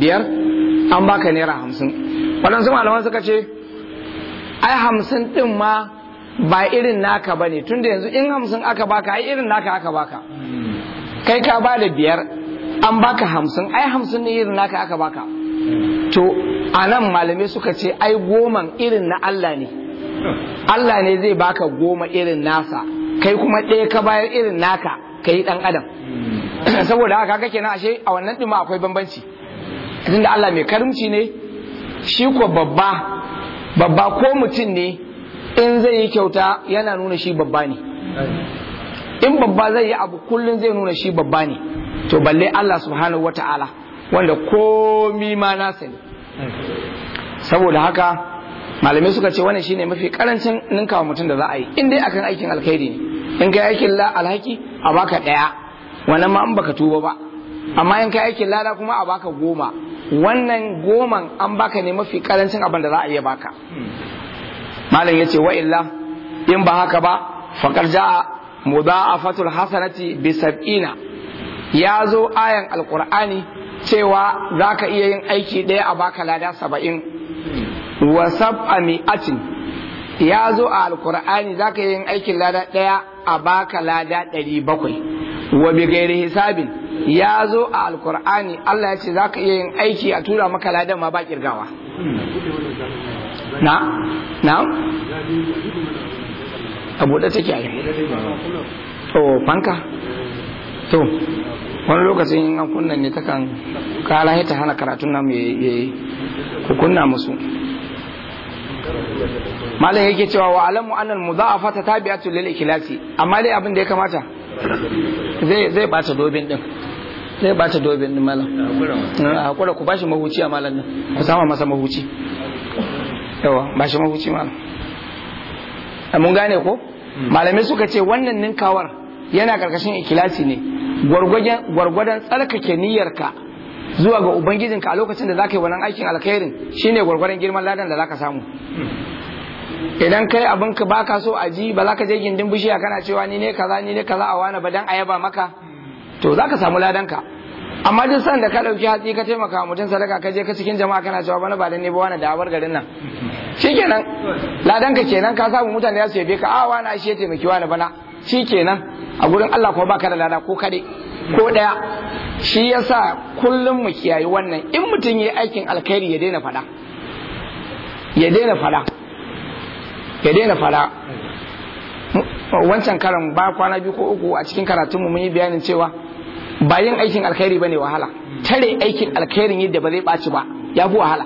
5 an baka Naira 50. Waɗansu malaman suka ce ai 50 din ma ba irin naka bane, tunda yanzu in 50 aka baka ai irin naka aka baka. Kai ka bada 5 an baka 50, ai 50 ne irin naka aka baka. To anan malamai suka ce ai 10 irin na Allah ne, Allah ne zai baka 10 irin nasa, kai kuma ɗaya ka bayar irin naka, kai dan adam. Saboda haka kake na ashe a wannan ɗin akwai bambanci, tunda Allah mai karimci ne, shi ko babba ko mutum ne in zai yi kyauta yana nuna shi babba ne. In babba zai yi abu kullum zai nuna shi babba ne, to balle Allah subhanahu wata'ala wanda komi ma nasa ne. Saboda haka malamai suka ce wannan shine mafi karancin ninkawa mutum da za a yi, in dai akan aikin alkhairi ne. In kai aikin alhaki a baka 1, wannan ma in baka tuba ba. Amma in kai aikin lada kuma a baka 10, wannan 10 an baka ne mafi karancin abin da za a iya baka. Malam yace wa illa in ba haka ba faqad jaa mudha'afatul hasanati bi 70, ya zo ayan alqur'ani cewa zaka iya yin aiki ɗaya a baka lada 70. Wa 700, ya zo a alqur'ani zaka iya yin aikin lada ɗaya a baka lada 700. Wa bi ghairi hisabin, ya zo a alqur'ani Allah ya ce zaka iya yin aiki a tura maka ladan ma ba kirgawa. Na abu da take yi to fanka to wani lokacin an kunna ne takan kara ta hana karatun nan yayi ku kunna musu. Malam yake cewa wa alamu annal mudha'afata tabi'atu lil ikhlasi, amma dai abin da ya kamata zai bata dobin din, zai bata dobin din malam. Hakura ku bashi mahuci a malam nan, ku sama masa mahuci. Yawa bashi mahuci malam. Mun gane ko? Malamai suka ce wannan ninkawar yana karkashin ikhlasi ne, gwargwadon tsarkake niyyarka zuwa ga ubangijinka a lokacin da zaka yi wannan aikin alkhairin, shine gwargwadon girman ladan da zaka samu. Idan kai abin ka baka so a ji, ba za ka je gindin bishiya kana cewa ni ne kaza a wani ba dan ayaba maka, to zaka samu ladanka. Amma duk san da ka dauki hatsi ka taimaka mutum sadaka, ka je ka cikin jama'a kana cewa bana ba dan ne ba wani da abar garin nan, shikenan ladanka kenan ka samu mutane ya su yabe ka, a wani ashe taimaki wani bana, shikenan a gurin Allah kuma baka da lada ko kade ko daya. Shi yasa kullum mu kiyaye wannan, in mutum yayi aikin alkhairi ya daina fada, wancan karan ba kwana 2 ko 3 a cikin karatunmu mun yi bayanin cewa ba yin aikin alkhairi bane wahala, tare aikin alkhairin yadda ba zai ɓaci ba ya fi wahala.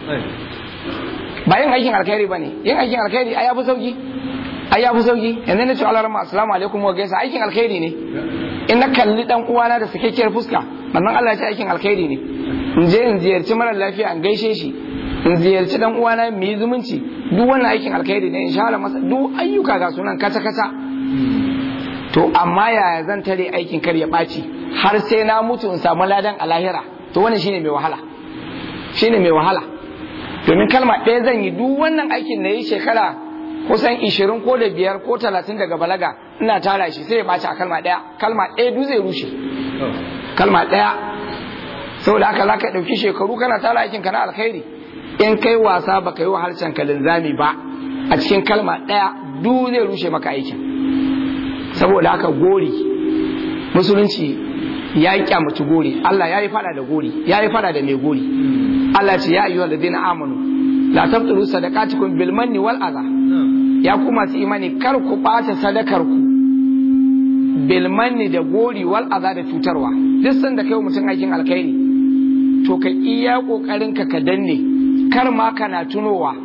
Ba yin aikin alkhairi bane, yin aikin alkhairi ai ya fi sauki, yanzu na ce Allah rahma assalamu alaikum wa gaisa aikin alkhairi ne. In na kalli dan uwana da sakekkiyar fuska manzon Allah ya ce aikin alkhairi ne. In je in ziyarci mara lafiya in gaishe shi, in ziyarci dan uwana mu yi zumunci, duk wannan aikin alkhairi ne insha Allah masa duk ayyuka ga sunan kata to amma yaya zan tare aikin kar ya ɓaci har sai na mutu in samu ladan a lahira, to wannan shine mai wahala, domin kalma ɗaya zan yi duk wannan aikin na yi shekara kusan 20 ko da 5 ko 30 daga balaga ina tara shi sai ya ɓaci a kalma ɗaya duk zai rushe kalma ɗaya. Saboda haka za ka ɗauki shekaru kana tara aikin ka na alkhairi, in kai wasa baka yi wa harshen ka linzami ba a cikin kalma ɗaya duk zai rushe maka aikin. Saboda haka gori, musulunci ya yi kyamaci gori, Allah ya yi fada da gori, ya yi fada da mai gori. Allah ce ya ayyuhal ladina amanu la tabtulu sadaqatikum bil manni wal adha, ya ku masu imani kar ku bata sadakar ku bil manni da gori wal adha da cutarwa. Duk sanda kai mutum aikin alkhairi to ka iya kokarin ka danne, kar ma kana tunowa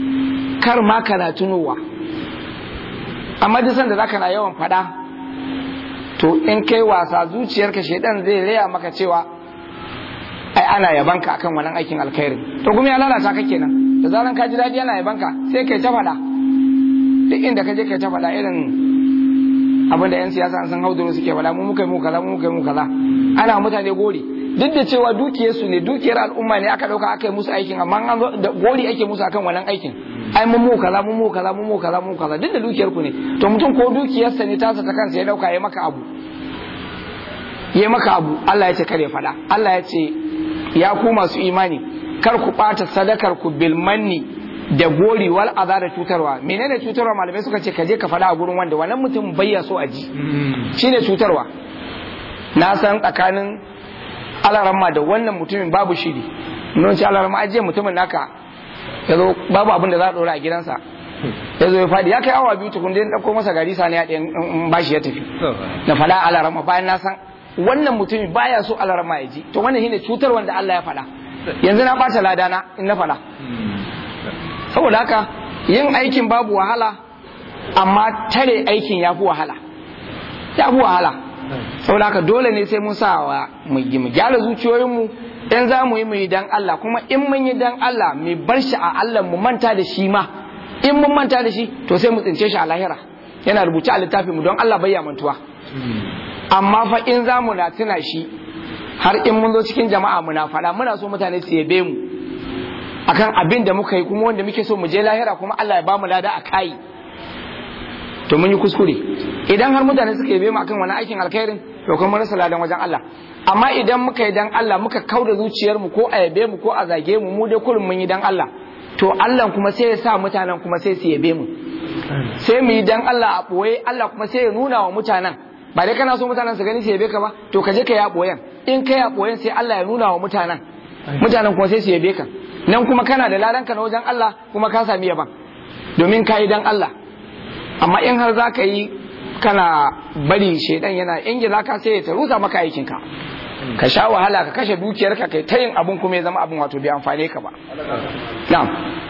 amma duk sanda zaka na yawan fada to in kai wasa zuciyarka shedan zai raya maka cewa ai ana yabanka akan wannan aikin alkhairi, to kuma ya lalata ka kenan. Da zaran ka ji dadi ana yabanka sai kai ta fada, duk inda ka je kai ta fada irin abin da yan siyasa sun hauduro suke fada, mu muka yi mu kaza ana mutane gori, duk da cewa dukiyarsu ne, dukiyar al'umma ne aka dauka aka yi musu aikin, amma an zo da gori ake musu akan wannan aikin. Ai mun mu kaza duk da dukiyar ku ne, to mutum ko dukiyarsa ne tasa ta kansa ya dauka ya maka abu Allah ya ce kare fada. Allah ya ce ya ku masu imani kar ku bata sadakar ku bil manni da gori wal adha da cutarwa. Menene cutarwa? Malamai suka ce ka je ka fada a gurin wanda wannan mutum bai ya so a ji, shine cutarwa. Na san tsakanin alaramma da wannan mutumin babu shiri, non ce alaramma ajiye mutumin naka yazo babu abin da za a dora a gidansa, yazo ya fadi ya kai awa 2 tukun da ya dauko masa gari sani ya ɗayan bashi ya tafi na fada alaramma bayan na san wannan mutumin baya so alaramma ya ji, to wannan shine cutar wanda Allah ya fada. Yanzu na bata ladana in na fada. Saboda haka yin aikin babu wahala, amma tare aikin ya fi wahala. Saboda haka dole ne sai mun sa wa mu gyara zuciyoyinmu, in za mu yi dan Allah, kuma in mun yi dan Allah mu bar shi a Allah mu manta da shi ma, in mun manta da shi to sai mu tsince shi a lahira, yana rubuce a littafin mu don Allah bai ya mantuwa. Amma fa in za mu na tuna shi har in mun zo cikin jama'a muna fada muna so mutane su yabe mu akan abin da muka yi, kuma wanda muke so mu je lahira kuma Allah ya ba mu lada a kai, to mun yi kuskure. Idan har mutane suka yabe mu akan wani aikin alkhairin to kuma rasa ladan wajen Allah. Amma idan muka yi dan Allah, muka kauda zuciyar mu ko a yabe mu ko a zage mu, mu dai kullum mun yi dan Allah, to Allah kuma sai ya sa mutanen kuma sai su yabe mu. Sai mu yi dan Allah a boye, Allah kuma sai ya nuna wa mutanen, ba dai kana so mutanen su gani su yabe ka ba, to ka je ka ya boyen. In ka ya boyen sai Allah ya nuna wa mutanen kuma sai su yabe ka. Nan kuma kana da ladanka na wajen Allah kuma ka sami yaban, domin ka yi dan Allah. Amma in har za ka yi kana bari shaidan yana ingiza ka sai ya rusa maka aikinka, ka sha wahala ka kashe dukiyarka kai ta yin abun kuma ya zama abun wato bai amfane ka ba. Na'am.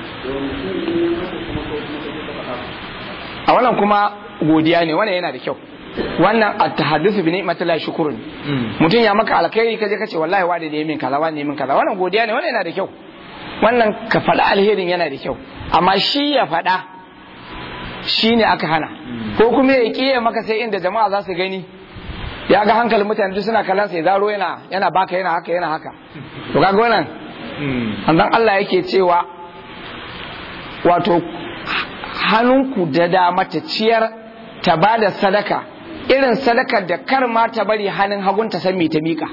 A wannan kuma godiya ne, wannan yana da kyau. Wannan at-tahadduth bi ni'matillahi shukrun. Mutum ya maka alkhairi kaje kace wallahi wani da yamin kaza, wani yamin kaza, wannan godiya ne, wannan yana da kyau. Wannan ka faɗa alherin yana da kyau, amma shi ya faɗa shi ne aka hana, ko kuma ya kiyaye maka sai inda jama'a za su gani, ya ga hankalin mutane duk suna kallon sai zaro yana baka yana haka to kaga wannan annan Allah yake cewa wato hannunku da dama ta ciyar ta bada sadaka, irin sadakar da kar ma ta bari hannun hagun ta san me ta mika.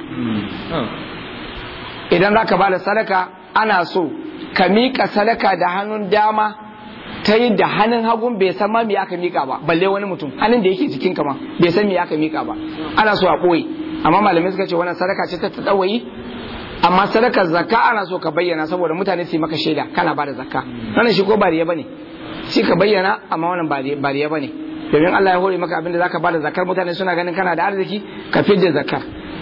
Idan zaka bada sadaka ana so ka mika sadaka da hannun dama ta yi da hannun hagun bai san ma me aka mika ba, balle wani mutum hannun da yake jikin ka ma bai san me aka mika ba, ana so a boye. Amma malamai suka ce wannan sadaka ce ta tadawayi, amma sadakar zakka ana so ka bayyana saboda mutane su yi maka shaida kana bada zakka. Wannan shi ko bariya bane, shi ka bayyana amma wannan bariya bane. domin Allah ya hore maka abin da zaka bada zakar, mutane suna ganin kana da arziki ka fidda zakar.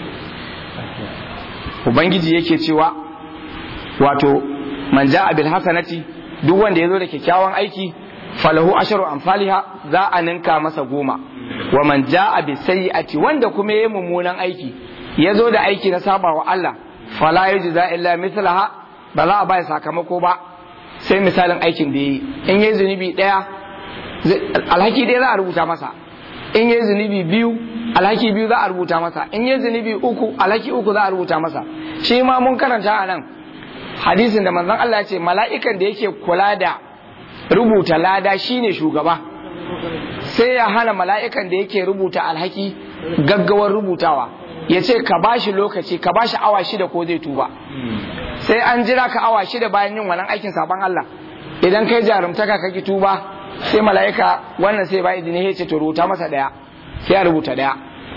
Ubangiji yake cewa wato man ja'a bil hasanati, duk wanda yazo da kyakkyawan aiki falahu asharu amsalha, za a ninka masa 10. Wa man ja'a bis sayyi'ati, wanda kuma yayi mummunan aiki yazo da aiki na saba wa Allah, fala yujza illa mithlaha, ba za a bai sakamako ba sai misalin aikin da yi. In yayi zunubi daya alhaki daya za a rubuta masa, in yayi zunubi 2 alhaki 2 za a rubuta masa, in yayi zunubi 3 alhaki 3 za a rubuta masa. Shi ma mun karanta a nan hadisin da manzon Allah ya ce mala'ikan da yake kula da rubuta lada shine shugaba, sai ya hana mala'ikan da yake rubuta alhaki gaggawar rubutawa, ya ce ka bashi lokaci, ka bashi awa 6 ko zai tuba. Sai an jira ka awa 6 bayan yin wannan aikin saban Allah, idan kai jarumtaka ka ki tuba, sai mala'ika wannan sai ba izini ya ce to rubuta masa 1, sai ya rubuta 1.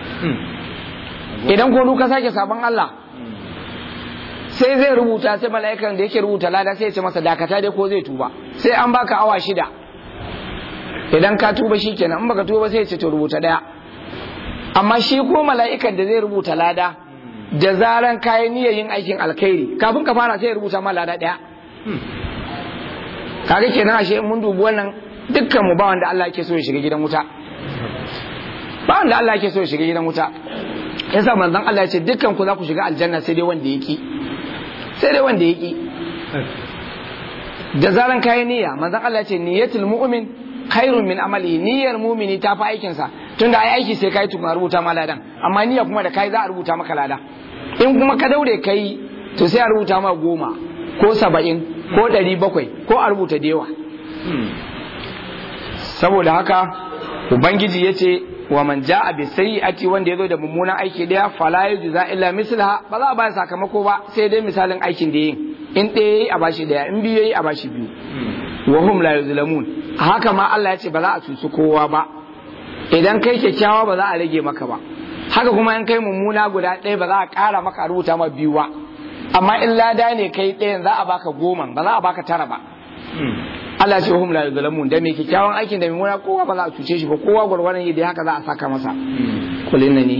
Idan ko ka sake saban Allah sai zai rubuta, sai mala'ikan da yake rubuta lada sai ya ce masa dakata dai ko zai tuba, sai an baka awa 6. Idan ka tuba shikenan, in baka tuba sai ya ce to rubuta 1. Amma shi ko mala'ikan da zai rubuta lada, da zaran kayan niyyar yin aikin alkhairi kafin ka fara sai ya rubuta ma lada 1. Kaga kenan ashe mun dubi wannan, dukkan mu ba wanda Allah yake so ya shiga gidan wuta, ba wanda Allah yake so ya shiga gidan wuta. Yasa manzon Allah ya ce dukkan ku za ku shiga aljanna sai dai wanda yaki, sai dai wanda yaki. Da zaran kayan niyya, manzon Allah ya ce niyyatul mu'min khairun min amalihi, niyyar mu'mini ta fi aikin sa. Tunda ai aiki sai kai tukuna rubuta ma ladan, amma niyya kuma da kai za a rubuta maka lada. In kuma ka daure kai to sai a rubuta ma 10 ko 70 ko 700 ko a rubuta da yawa. Saboda haka ubangiji yace wa man jaa bi sayyi'ati, wanda yazo da mummunan aiki daya fala yujza illa mislaha, ba za a ba sakamako ba sai dai misalin aikin da yin. In ɗaya yayi a bashi daya, in biyu yayi a bashi biyu. Wa hum la yuzlamun. Haka ma Allah ya ce ba za a cuci kowa ba. Idan kai kyakkyawa ba za a rage maka ba, haka kuma in kai mummuna guda ɗaya ba za a ƙara maka a rubuta ma 2 ba. Amma in lada ne kai ɗayan za a baka 10, ba za a baka 9 ba. Allah ce hum la yuzlamun, da mai kyakkyawan aikin da mummuna kowa ba za a cuce shi ba, kowa gurgurun yadda haka za a saka masa. Qul innani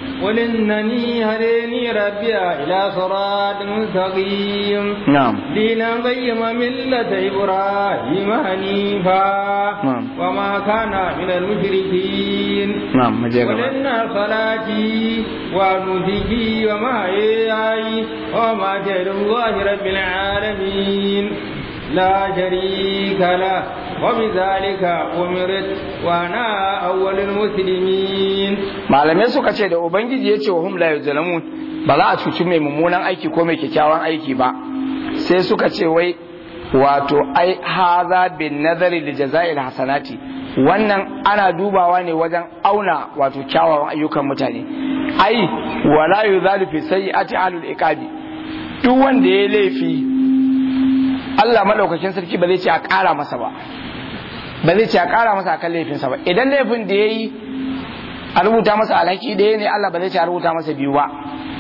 hadani rabbi ila siratin mustaqim. Na'am. Dinan qayyima millata Ibrahim hanifa. Na'am. Wa ma kana minal mushrikin. Na'am, majega. Qul inna salati wa nusuki wa mahyaya wa mamati lillahi rabbil alamin. لا شريك له وبذلك أمرت وأنا أول المسلمين. malamai suka ce da ubangiji ya ce wa hum la yuzlamun, ba za a cuci mai mummunan aiki ko mai kyakkyawan aiki ba, sai suka ce wai wato ai haza bin nazari li jaza'il hasanati, wannan ana dubawa ne wajen auna wato kyawawan ayyukan mutane. Ai wala yuzalu fi sayyi'ati ahlul iqabi, duk wanda ya laifi Allah madaukakin sarki ba zai ce a ƙara masa ba, ba zai ce a ƙara masa akan laifinsa ba. Idan laifin da ya yi a rubuta masa alhaki ɗaya ne, Allah ba zai ce a rubuta masa 2 ba,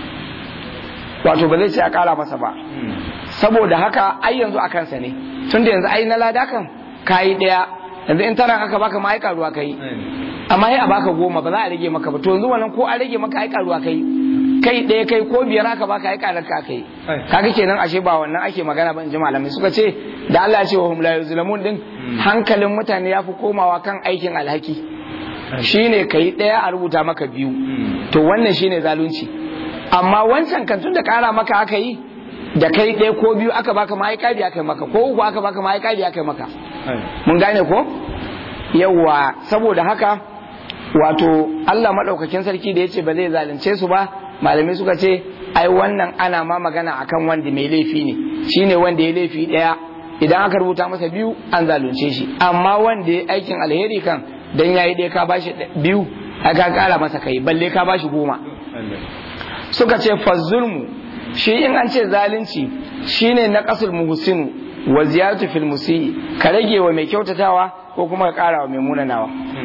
wato ba zai ce a ƙara masa ba. Saboda haka ai yanzu a kansa ne, tun da yanzu ai na lada kan kayi ɗaya, yanzu in tara aka baka ma ai karuwa kai, amma ai a baka 10 ba za a rage maka ba. To yanzu wannan ko a rage maka ai karuwa kai ɗaya kai ko 5 aka baka ai karar ka kai. Kaga kenan ashe ba wannan ake magana ba, in ji malamai suka ce da Allah ya ce wa hum la yuzlamun din, hankalin mutane ya fi komawa kan aikin alhaki, shine kai ɗaya a rubuta maka 2, to wannan shine zalunci. Amma wancan kan tun da kara maka aka yi, da kai ɗaya ko 2 aka baka ma ai kari aka maka, ko 3 aka baka ma ai kari aka maka. Mun gane ko? Yawwa, saboda haka wato Allah madaukakin sarki da yace ba zai zalunce su ba, malamai suka ce ai wannan ana ma magana akan wanda mai laifi ne, shine wanda ya laifi ɗaya idan aka rubuta masa 2 an zalunce shi. Amma wanda ya aikin alheri kan dan yayi ɗaya ka bashi 2 aka kara masa kai, balle ka bashi 10. Suka ce fazulmu shi in an ce zalunci shine naqasul muhsinu wa ziyaratu fil musii, ka rage wa mai kyautatawa ko kuma ka kara wa mai munanawa.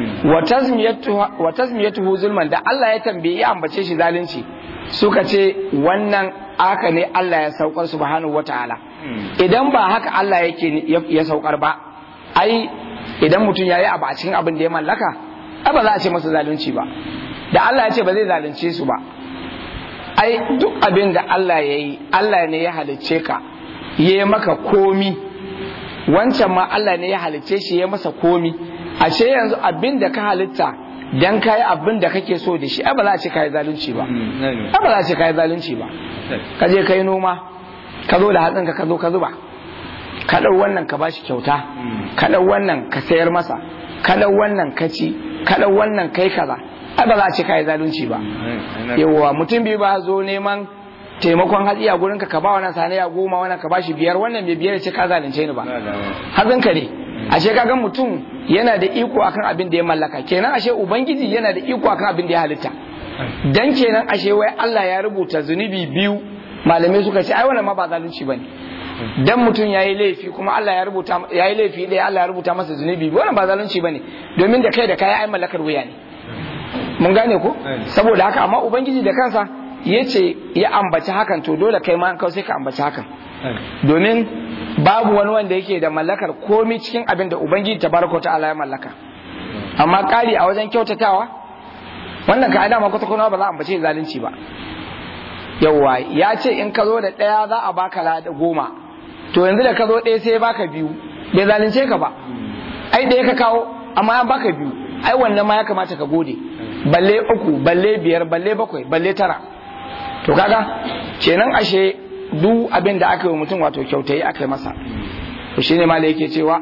Wa tasmiyatuhu zulman, da Allah ya tambaye ya ambace shi zalunci, suka ce wannan aka ne Allah ya saukar subhanahu wataala. Idan ba haka Allah yake ya saukar ba, ai idan mutum yayi abu a cikin abin da ya mallaka ai ba za a ce masa zalunci ba. Da Allah ya ce ba zai zalunce su ba, ai duk abin da Allah ya yi, Allah ne ya halicce ka, ya yi maka komi, wancan ma Allah ne ya halicce shi ya masa komi. Ashe yanzu abin da ka halitta dan kai abin da kake so da shi, ai ba za a ce kai zalunci ba, ai ba za a ce kai zalunci ba. Ka je kai noma, ka zo da hatsin ka zo ka zuba, ka dau wannan ka bashi kyauta, ka dau wannan ka sayar masa, ka dau wannan ka ci, ka dau wannan kai kaza, ai ba za a ce kai zalunci ba. Yawwa mutum biyu ba zo neman taimakon hatsi a gurin ka ba wannan sanaya 10, wannan ka bashi 5, wannan mai 5 ce ka zalunce ni ba, hazin ka ne. Ashe kaga mutum yana da iko akan abin da ya mallaka, kenan ashe ubangiji yana da iko akan abin da ya halitta. Dan kenan ashe wai Allah ya rubuta zunubi 2, malamai suka ce ai wannan ma ba zalunci bane. Dan mutum yayi laifi kuma Allah ya rubuta yayi laifi dai Allah ya rubuta masa zunubi 2, wannan ba zalunci bane, domin da kai ai mallakar wuya ne. Mun gane ko? Saboda haka amma ubangiji da kansa yace ya ambaci hakan, to dole kai ma sai ka ambaci hakan. Domin babu wani wanda yake da mallakar komai cikin abin da ubangiji tabaraka ta'ala ya mallaka. Amma kari a wajen kyautatawa, wannan ka adama kwata-kwata ba za a ambace zalunci ba. Yawwa ya ce in ka zo da 1 za a baka lada 10, to yanzu da ka zo 1 sai ya baka 2, bai zalunce ka ba. Ai 1 ka kawo amma ya baka 2, ai wannan ma ya kamata ka gode. Balle 3, balle 5, balle 7, balle 9. To kaga kenan ashe duk abin da aka yi mutum wato kyautai aka yi masa. To shine malai yake cewa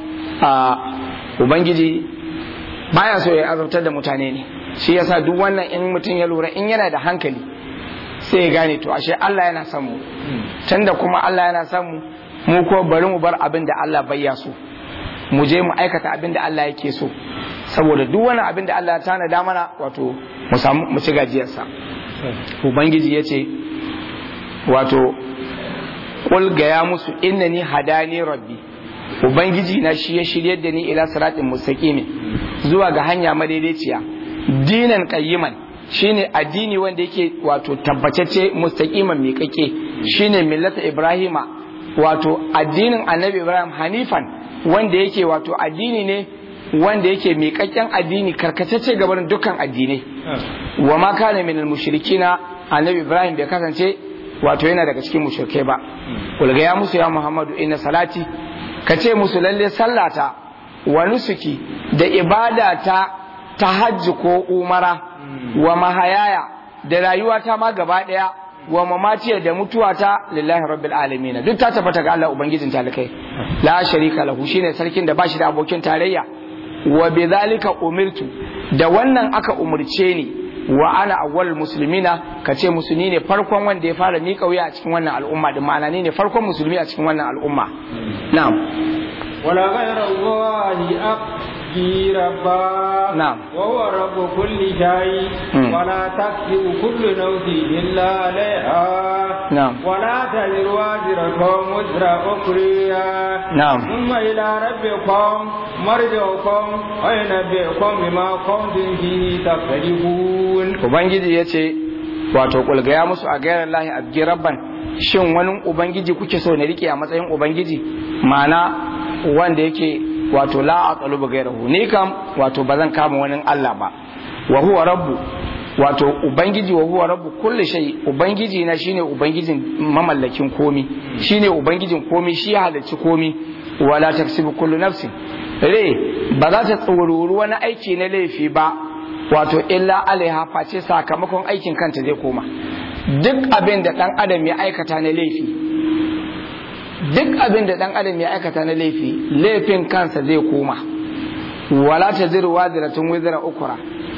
ubangiji baya so ya azabtar da mutane ne, shi yasa duk wannan in mutum ya lura in yana da hankali sai ya gane to ashe Allah yana son mu, tunda kuma Allah yana son mu ko bari mu bar abin da Allah bai ya so, mu je mu aikata abin da Allah yake so, saboda duk wani abin da Allah ya tanada mana wato mu ci gajiyarsa. Ubangiji ya ce wato qul gaya musu innani hadani rabbi, ubangiji na shi ya shiryar da ni ila siratin mustaqim, zuwa ga hanya madaidaiciya, dinan qayyiman, shine addini wanda yake wato tabbatacce, mustaqiman miƙaƙe, shine millata ibrahima, wato addinin annabi ibrahim, hanifan wanda yake wato addini ne wanda yake miƙaƙƙen addini karkatacce gaban dukkan addinai. Wa ma kana minal mushrikina, annabi ibrahim bai kasance wato yana daga cikin mushrikai ba. Kulga ya musu ya muhammadu inna salati, kace musu lalle sallata wa nusuki da ibadata ta hajji ko umara, wa mahayaya da rayuwata ma gaba daya, wa mamatiya da mutuwata lillahi rabbil alamin, duk ta tabbata ga Allah ubangijin talikai, la sharika lahu, shine sarkin da bashi da abokin tarayya. Wa bidhalika umirtu, da wannan aka umurce ni, wa ana awwal muslimina, kace musulmi ne farkon wanda ya fara miƙa wuya a cikin wannan al'umma, da ma'ana ne farkon musulmi a cikin wannan al'umma. Na'am. wala ghayra Allahi abdi rabba, na'am, wa huwa rabbu kulli shay, wa la taksibu kullu nafsin illa alayha, na'am, wa la taziru waziratun wizra ukhra, na'am, thumma ila rabbikum marji'ukum wa yunabbi'ukum bima kuntum fihi takhtalifun. Ubangiji yace wato kulgaya musu a gairar lahi abdi rabban, shin wani ubangiji kuke so na rike a matsayin ubangiji, ma'ana wanda yake wato la aqalu gairahu, ni kam wato bazan kama wani Allah ba. Wa huwa rabbu, wato ubangiji, wa huwa rabbu kulli shay, ubangiji na shine ubangijin mamallakin komi, shine ubangijin komi, shi halicci komi. Wala taksibu kullu nafsin, re ba za ta tsoruru wani aiki na laifi ba, wato illa alaiha, face sakamakon aikin kanta zai koma. Duk abin da dan adam ya aikata na laifi, duk abin da dan adam ya aikata na laifi, laifin kansa zai koma. Wala taziru waziratun wizra ukra,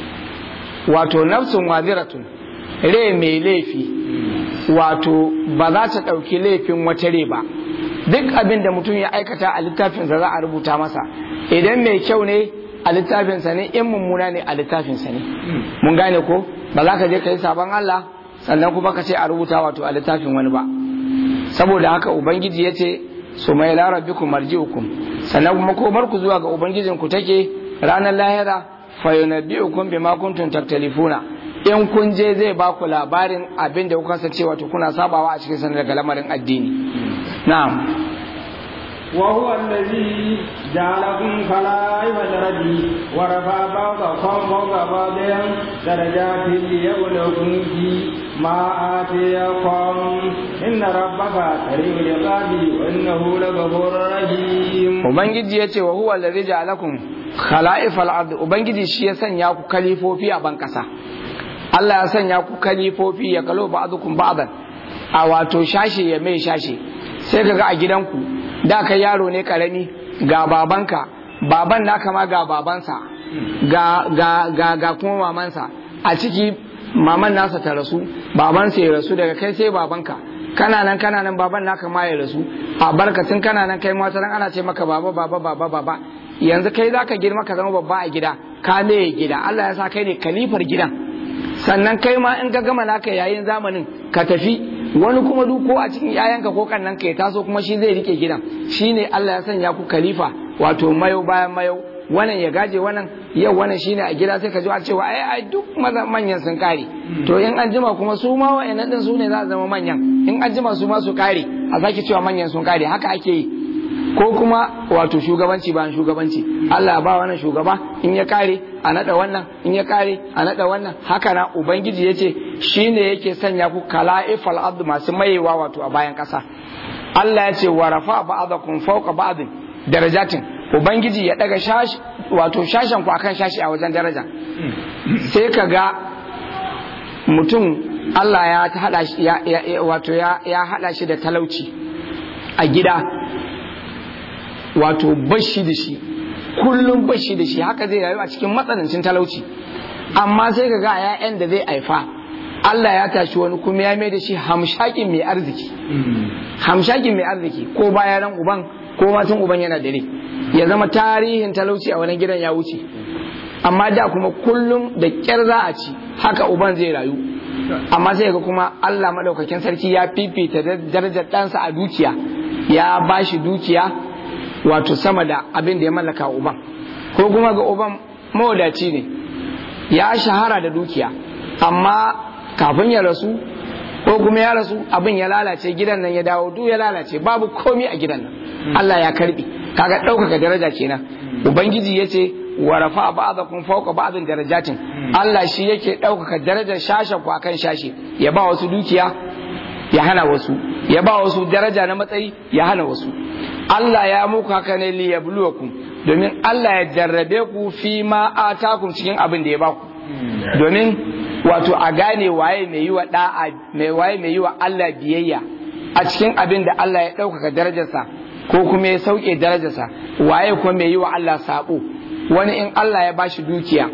wato nafsun waziratun, re mai laifi wato ba za ta ɗauki laifin wata re ba. Duk abin da mutum ya aikata a littafinsa za a rubuta masa, idan mai kyau ne a littafinsa ne, in mummuna ne a littafinsa ne. Mun gane ko? Ba za ka je ka yi sabon Allah sannan kuma ka ce a rubuta wato a littafin wani ba. Saboda haka ubangiji ya ce su mai larabbikum marji'ukum, sannan kuma komar ku zuwa ga ubangijinku take ranar lahira, fa yunabbi'ukum bima kuntum taktalifuna, in kun je zai ba ku labarin abin da kuka sace wato kuna sabawa a cikin sanar daga lamarin addini. Na'am. وهو الذي جعلكم خلائف الأرض ورفع بعضكم فوق بعض درجات ليبلوكم فيما آتاكم إن ربك سريع العقاب وإنه لغفور رحيم. Ubangiji yace wa huwa allazi ja'alakum khala'if al-ard, Ubangiji shi ya sanya ku kalifofi a ban kasa. Allah ya sanya ku kalifofi ya kalo ba'dukum ba'dan, a wato shashe ya mai shashe. Sai kaga a gidanku da kai yaro ne karami ga babanka, baban naka ma ga babansa, ga kuma mamansa, a ciki maman nasa ta rasu, babansa ya rasu, daga kai sai babanka, kana nan baban naka ma ya rasu, a barkatun kana nan kai ma ana ce maka baba, yanzu kai zaka girma ka zama babba a gida, ka ne gida, Allah ya sa kai ne kalifar gidan. Sannan kai ma in ka gama naka yayin zamanin ka tafi, wani kuma duk ko a cikin yayanka ko kannan ka ya taso kuma shi zai rike gidan. Shine Allah ya sanya ku khalifa, wato mayo bayan mayo, wannan ya gaje wannan, yau wannan shine a gida, sai ka ji a cewa ai duk manyan sun kare. To in an jima kuma su ma wa'annan din su ne za su zama manyan, in an jima su ma su kare, a sake cewa manyan sun kare, haka ake yi. Ko kuma wato shugabanci bayan shugabanci, Allah ba wannan shugaba, in ya kare a nada wannan, in ya kare a nada wannan, haka na Ubangiji yace shine yake sanya ku kala'ifal ard, masu mayewa wato a bayan kasa. Allah yace wa rafa ba'dakum fawqa ba'd darajatin, Ubangiji ya daga shashi wato shashan ku akan shashi a wajen daraja. Sai kaga mutum Allah ya hada shi wato ya hada shi da talauci a gida, wato bashi da shi, kullum bashi da shi, haka zai rayu a cikin matsanancin talauci. Amma sai ka ga ƴaƴan da zai haifa, Allah ya tashi wani kuma ya mai da shi hamshakin mai arziki, hamshakin mai arziki, ko bayan ran uban ko matan uban yana dare, ya zama tarihin talauci a wani gidan ya wuce. Amma da kuma kullum da kyar za a ci, haka uban zai rayu. Amma sai ga kuma Allah madaukakin sarki ya fifita darajar ɗansa a dukiya, ya bashi dukiya wato sama da abin da ya mallaka uban. Ko kuma ga uban mawadaci ne, ya shahara da dukiya, amma kafin ya rasu ko kuma ya rasu abin ya lalace, gidan nan ya dawo duk ya lalace, babu komi a gidan nan. Allah ya karbi, kaga ɗaukaka daraja kenan. Ubangiji yace wa rafa ba'dakum fawqa ba'din darajatin, Allah shi yake ɗaukaka darajar shashe ku akan shashe, ya ba wasu dukiya ya hana wasu, ya ba wasu daraja na matsayi ya hana wasu. Allah ya muku haka ne li yabluwakum, domin Allah ya jarrabe ku fi ma atakum, cikin abin da ya baku, domin wato a gane waye mai yi wa da'a, waye mai yi wa Allah biyayya a cikin abin da Allah ya ɗaukaka darajarsa ko kuma ya sauke darajarsa, waye kuma mai yi wa Allah sabo. Wani in Allah ya bashi dukiya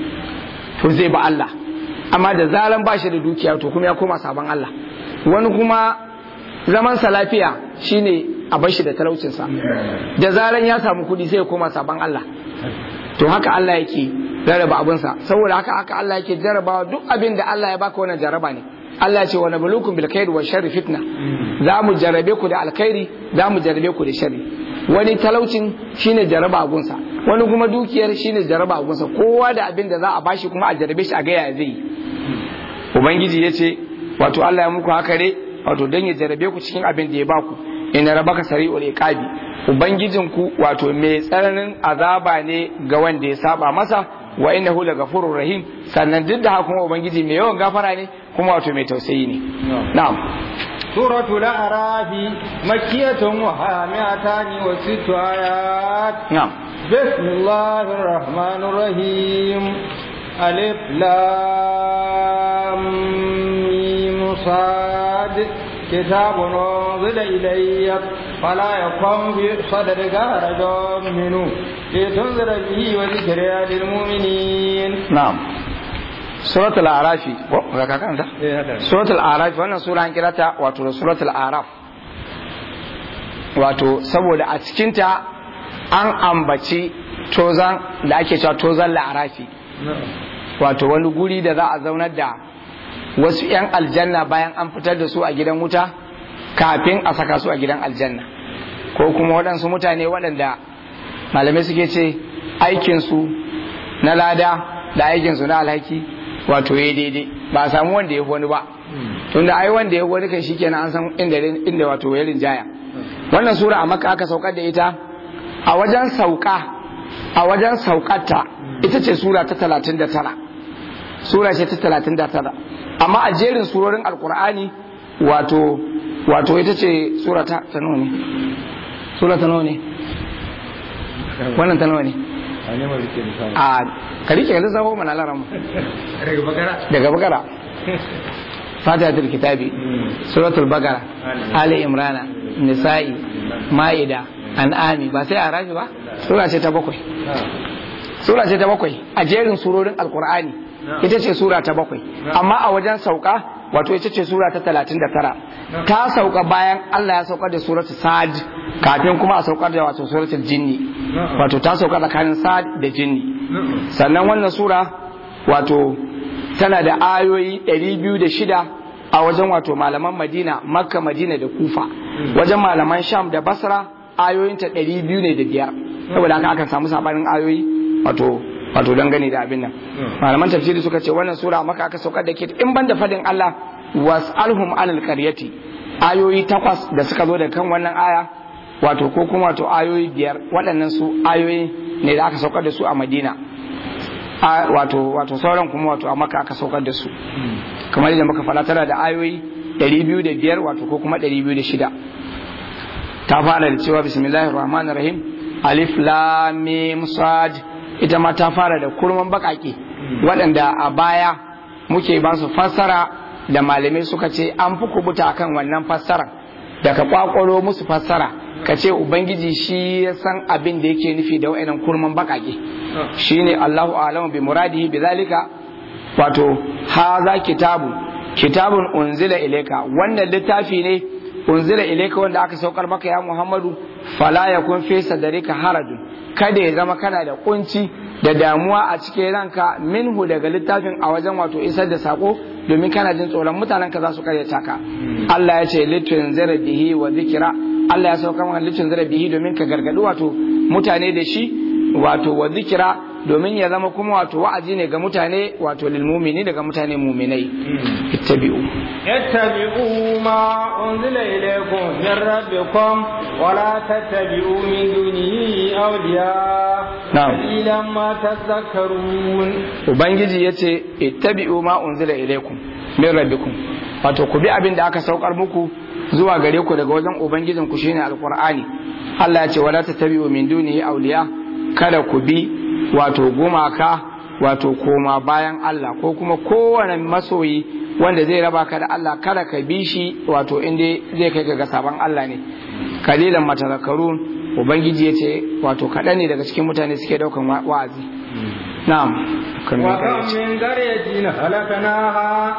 to zai ba Allah, amma da zaran bashi da dukiya to kuma ya koma sabon Allah. Wani kuma zaman sa lafiya shine a bashi da talaucinsa, da zaran ya samu kuɗi sai ya koma sabon Allah. To haka Allah yake jarraba abinsa, saboda haka Allah yake jarrabawa duk abin da Allah ya baka, wannan jarraba ne. Allah ya ce wa nabluukum bil khairi wa sharri fitna, za mu jarrabe ku da alkhairi, za mu jarrabe ku da sharri. Wani talaucin shine jarraba abunsa, wani kuma dukiyar shine jarraba abunsa, kowa da abin da za a bashi kuma a jarrabe shi a ga ya zai yi. Ubangiji ya ce wato Allah ya muku haka ne wato dan ya jarrabe ku cikin abin da ya baku. Inna rabbaka sari'ul iqabi, ubangijinku wato mai tsananin azaba ne ga wanda ya saba masa, wa innahu lagafurur rahim, sannan duk da haka kuma ubangiji mai yawan gafara ne kuma wato mai tausayi ne. Na'am. Suratul A'raf makkiyatun wa hamiyatani wa sittu ayat. Na'am. Bismillahir rahmanir rahim. Alif lam mim sad. كتاب أنزل إليك فلا يكن في صدرك حرج منه لتنذر به وذكرى للمؤمنين. نعم. سورة الأعراف سورة الأعراف wannan sura an kira ta wato suratul A'raf, wato saboda a cikinta an ambaci tozan da ake cewa tozan la'arafi, wato wani guri da za a zaunar da wasu 'yan aljanna bayan an fitar da su a gidan wuta kafin a saka su a gidan aljanna, ko kuma waɗansu mutane waɗanda malamai suke ce aikinsu na lada da aikinsu na alhaki wato ya daidai, ba a samu wanda ya wani ba, tunda ai wanda ya wani kan shi kenan an san inda wato ya rinjaya. wannan sura a Makka aka saukar da ita. A wajen saukarta ita ce sura ta 39, sura ce ta 39, amma a jerin surorin alkur'ani wato ita ce sura ta nawa ne? Sura ta nawa ne? Wannan ta nawa ne? A ka rike yanzu zama mana laramu daga bakara fatihatul kitabi, suratul bakara, ali imrana, nisa'i, ma'ida, an'ami, ba sai a rafi ba. Sura ce ta 7, sura ce ta 7 a jerin surorin alkur'ani, ita ce sura ta 7, amma a wajen sauka wato ita ce sura ta 39. Ta sauka bayan Allah ya saukar da suratul Sad, kafin kuma a saukar da wato suratul Jinni, wato ta sauka tsakanin Sad da Jinni. Sannan wannan sura wato tana da ayoyi 206 a wajen wato malaman Madina, Makka, Madina da Kufa. Wajen malaman Sham da Basra ayoyinta 205, saboda haka akan samu sabanin ayoyi wato dangane da abin nan. Malaman tafsiri suka ce wannan sura maka aka saukar da ke in banda fadin Allah was'alhum alal qaryati, ayoyi 8 da suka zo da kan wannan aya wato ko kuma wato ayoyi 5, waɗannan su ayoyi ne da aka saukar da su a Madina, wato sauran kuma wato a Makka aka saukar da su. Kamar yadda muka faɗa tana da ayoyi 205 wato ko kuma 206. Ta fara da cewa bismillahir rahmanir rahim, alif lam mim sad. Ita ma ta fara da kurman bakake waɗanda a baya muke ba su fassara da malamai suka ce an fi kubuta akan wannan fassara, da ka kwakwaro musu fassara ka ce ubangiji shi ya san abin da yake nufi da wa'annan kurman bakake, shine Allahu a'lamu bi muradihi bi zalika. Wato haza kitabun unzila ilayka, wannan littafi ne unzila ilayka wanda aka saukar maka ya Muhammadu, fala yakun fi sadrika harajun, kada ya zama kana da kunci da damuwa a cikin ranka minhu daga littafin a wajen wato isar da sako, domin kana jin tsoron mutanen ka za su karyata ka. Allah ya ce litunzira bihi wa zikra, Allah ya sauka maka litunzira bihi domin ka gargadi wato mutane da shi, wato wa zikra domin ya zama kuma wato wa'azi ne ga mutane, wato lil mu'mini daga mutane mu'minai. ittabi'u ma unzila ilaykum min rabbikum wa la tattabi'u min dunihi awliya qalilan ma tadhakkarun. Ubangiji yace ittabi'u ma unzila ilaykum min rabbikum, wato ku bi abin da aka saukar muku zuwa gare ku daga wajen ubangijin ku shine alqur'ani. Allah ya ce wala tattabi'u min dunihi awliya, kada ku bi wato gumaka, wato koma bayan Allah, ko kuma kowane masoyi wanda zai raba ka da Allah kada ka bi shi, wato inda zai kai ga saban Allah ne. Kalilan matazakkarun, ubangiji yace wato kaɗan ne daga cikin mutane suke daukan wa'azi. Na'am. Wa kam min qaryatin halaknaha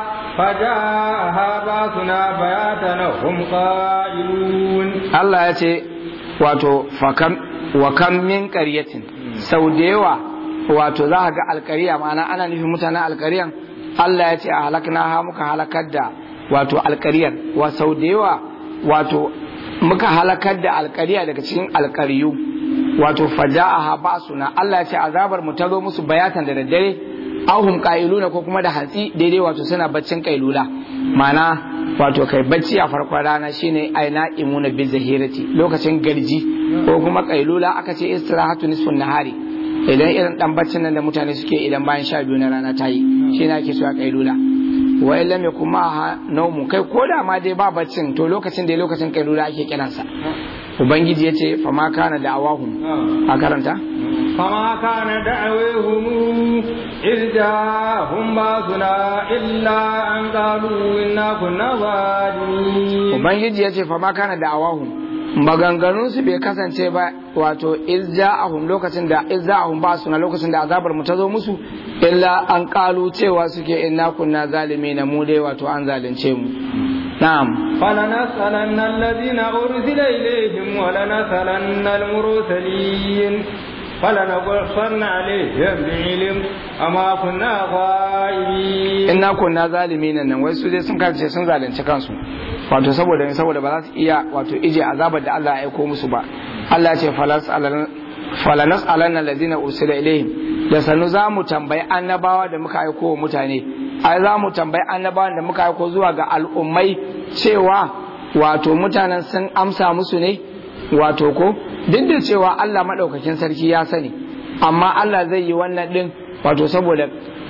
fajaaha basuna bayatan hum qailun. Allah yace wato wa kam min qaryatin, sau da yawa wato za ga alkariya, ma'ana ana nufin mutanen alkariyan. Allah ya ce a halakna muka halakar da wato alkariyar, wa sau da yawa wato muka halakar da alkariya daga cikin alkariyu, wato faja'aha ba'suna. Allah ya ce azabar mu ta zo musu bayatan da daddare, ahum qailuna, ko kuma da hantsi daidai wato suna baccin kailula, ma'ana wato kai bacci a farkon rana shine aina imuna bi zahirati, lokacin garji, ko kuma kailula aka ce istirahatu nisfun nahari, idan irin dan baccin nan da mutane suke idan bayan 12 na rana ta yi, shine ake so a kailula. Wa illam yakum ma naumu, kai ko da ma dai ba baccin to lokacin da lokacin kailula ake kiransa. Ubangiji yace fa ma kana da'awahum, a karanta فما كان دعوهم إذ جاءهم باسنا إلا أن قالوا إنا كنا ظالمين. Ubangiji ya ce fama kana da'awahum, maganganunsu bai kasance ba wato izza'ahum, lokacin basuna, lokacin da azabar mu ta zo musu, illa an kalu cewa suke inna kunna zalimin, mu dai wato an zalunce mu. نعم فلنسألن الذين أرسل إليهم ولنسألن المرسلين فلنقصن عليهم بعلم أما كنا غائبين. إنا كنا ظالمين nan wai su dai sun kace sun zalunci kansu, wato saboda ba za su iya wato ije azabar da Allah ya aiko musu ba. Allah ya ce falanas'alanna allazina ursila ilaihim, da sanu za mu tambayi annabawa da muka aiko wa mutane, ai za mu tambayi annabawan da muka aiko zuwa ga al'ummai cewa wato mutanen sun amsa musu ne, wato ko duk da cewa Allah madaukakin sarki ya sani amma Allah zai yi wannan din wato saboda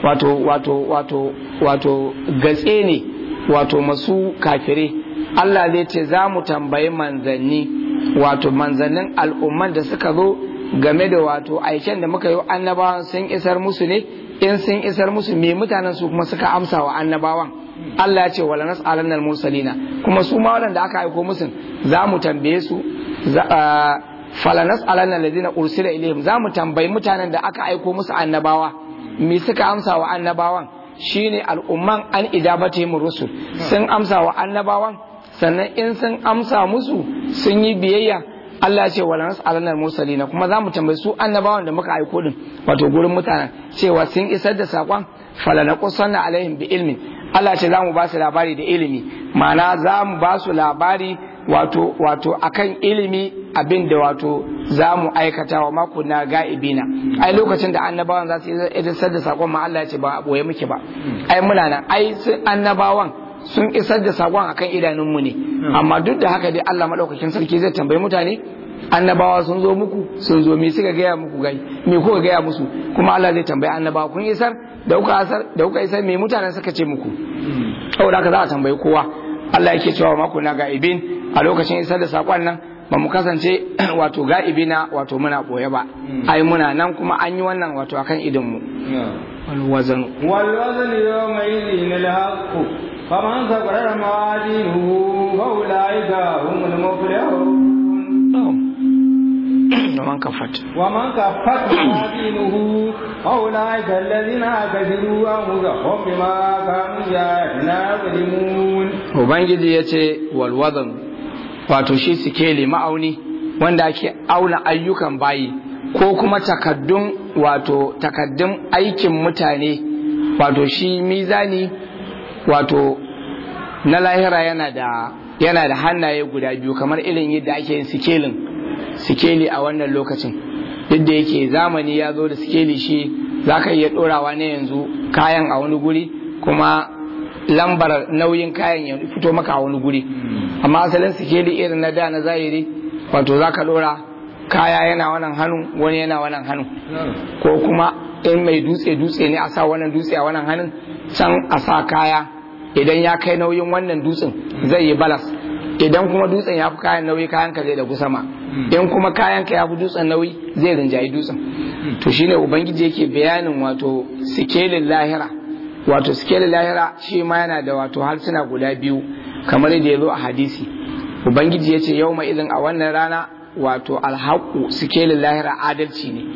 wato gatse ne wato masu kafire. Allah zai ce za mu tambayi manzanni wato manzannin al'umman da suka zo game da wato aiken da muka yi annabawan sun isar musu ne, in sun isar musu me mutanen su kuma suka amsa wa annabawan. Allah ya ce wala nas'alannal mursalina, kuma su ma waɗanda aka aiko musu za mu tambaye su fala nas'alannal ladina ursila ilaihim, za mu tambayi mutanen da aka aiko musu annabawa me suka amsa wa annabawan, shine al'umman an idabatihim rusul, sun amsa wa annabawan, sannan in sun amsa musu sun yi biyayya. Allah ce wala nas'alannal mursalina, kuma za mu tambayi su annabawan da muka aiko din wato gurin mutanen cewa sun isar da sakon, fala naqussanna alaihim bi ilmin. Allah ce za mu ba su labari da ilimi, ma'ana za mu ba su labari wato akan ilimi abin da wato za mu aikata wa mako na ga'ibina. Ai lokacin da annabawan za su isar da sakon ma Allah ya ce ba a boye muke ba, ai muna nan, ai annabawan sun isar da sakon akan idanunmu ne, amma duk da haka dai Allah madaukakin sarki zai tambayi mutane annabawa sun zo muku, sun zo me suka gaya muku, gai me kuka gaya musu, kuma Allah zai tambayi annabawa kun isar da kuka isar me mutanen suka ce muku. Saboda haka za a tambayi kowa. Allah yake cewa mako na ga'ibin, a lokacin isar da sakon nan ba mu kasance wato ga'ibina wato muna boye ba, ai muna nan kuma an yi wannan wato akan idon mu. والوزن يومئذ الحق فمن ثقلت موازينه فأولئك هم المفلحون ومن كفت موازينه فأولئك الذين كفروا أنفسهم بما كانوا يظلمون. Ubangiji ya ce walwazan wato shi sikeli ma'auni wanda ake auna ayyukan bayi ko kuma takaddun aikin mutane, wato shi mizani wato na lahira yana da hannaye guda biyu kamar irin yadda ake yin sikeli a wannan lokacin. Duk da yake zamani ya zo da sikeli, shi za ka iya ɗorawa ne yanzu kayan a wani guri kuma lambar nauyin kayan ya fito maka a wani guri, amma asalin sikeli irin na da na zahiri wato za ka ɗora kaya yana wannan hannu wani yana wannan hannu, ko kuma in mai dutse ne a sa wannan dutse a wannan hannun, can a sa kaya idan ya kai nauyin wannan dutsen zai yi balas, idan kuma dutsen ya fi kayan nauyi kayanka zai dagu sama, in kuma kayanka ya fi dutsen nauyi zai rinjayi dutsen. To shine ubangiji yake bayanin wato sikelin lahira. Wato sikelin lahira shi ma yana da wato harsuna guda biyu kamar yadda ya zo a hadisi. Ubangiji ya ce yau ma idan a wannan rana wato alhaku sikelin lahira adalci ne,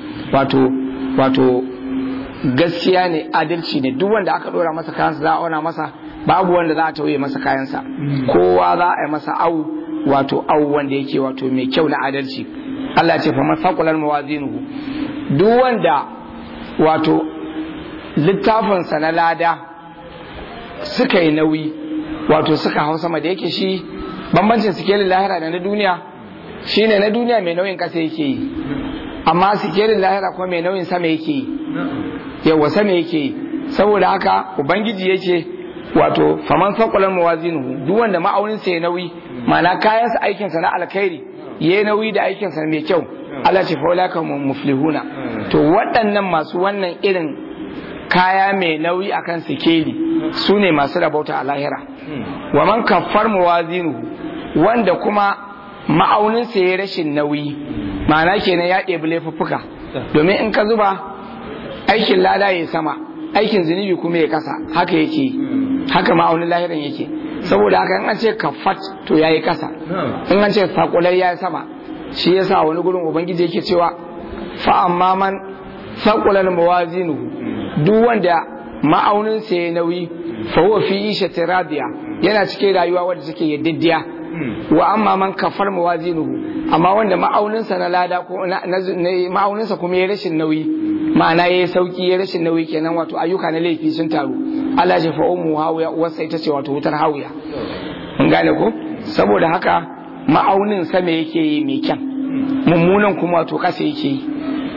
wato gaskiya ne, adalci ne. Duk wanda aka dora masa kayansa za a auna masa, babu wanda za a tauye masa kayansa, kowa za a yi masa au wanda yake wato mai kyau na adalci. Allah ya ce fa masaqulan mawazinuhu, duk wanda wato littafinsa na lada suka yi nauyi wato suka hau sama, da yake shi bambancin sikelin lahira da na duniya shine na duniya mai nauyin kasa yake yi, amma sikelin lahira kuma mai nauyin sama yake yi, yawa sama yake yi. Saboda haka ubangiji yake wato faman saqulan mawazinuhu, duk wanda ma'aunin sa ya nauyi, ma'ana kayansa aikinsa na alkhairi ya nauyi da aikinsa mai kyau, Allah ce fa ulaka muflihuna. To waɗannan masu wannan irin kaya mai nauyi akan sikeli su ne masu rabauta a lahira. Wa man kaffar mawazinuhu, wanda kuma ma'auninsa ya rashin nauyi, ma'ana kenan ya ɗebi laifuffuka, domin in ka zuba aikin lada ya sama aikin zunubi kuma ya kasa, haka yake, haka ma'aunin lahiran yake. Saboda haka in an ce kaffat to yayi kasa, in an ce faƙulai ya sama. Shi yasa wani gurin ubangiji yake cewa fa amma man faƙulal mawazinuhu, duk wanda ma'auninsa ya nauyi fa huwa fi ishati radiya, yana cikin rayuwa wadda take yaddadiya. Wa amma man kafar mawazinuhu, amma wanda ma'auninsa na lada ko ma'auninsa kuma ya rashin nauyi, ma'ana ya sauki ya rashin nauyi kenan, wato ayyuka na laifi sun taru, Allah ya fa ummu hawiya, uwarsa ita ce wato wutar hawiya. Mun gane ko? Saboda haka ma'aunin sama yake yi mai kyan, mummunan kuma wato kasa yake yi.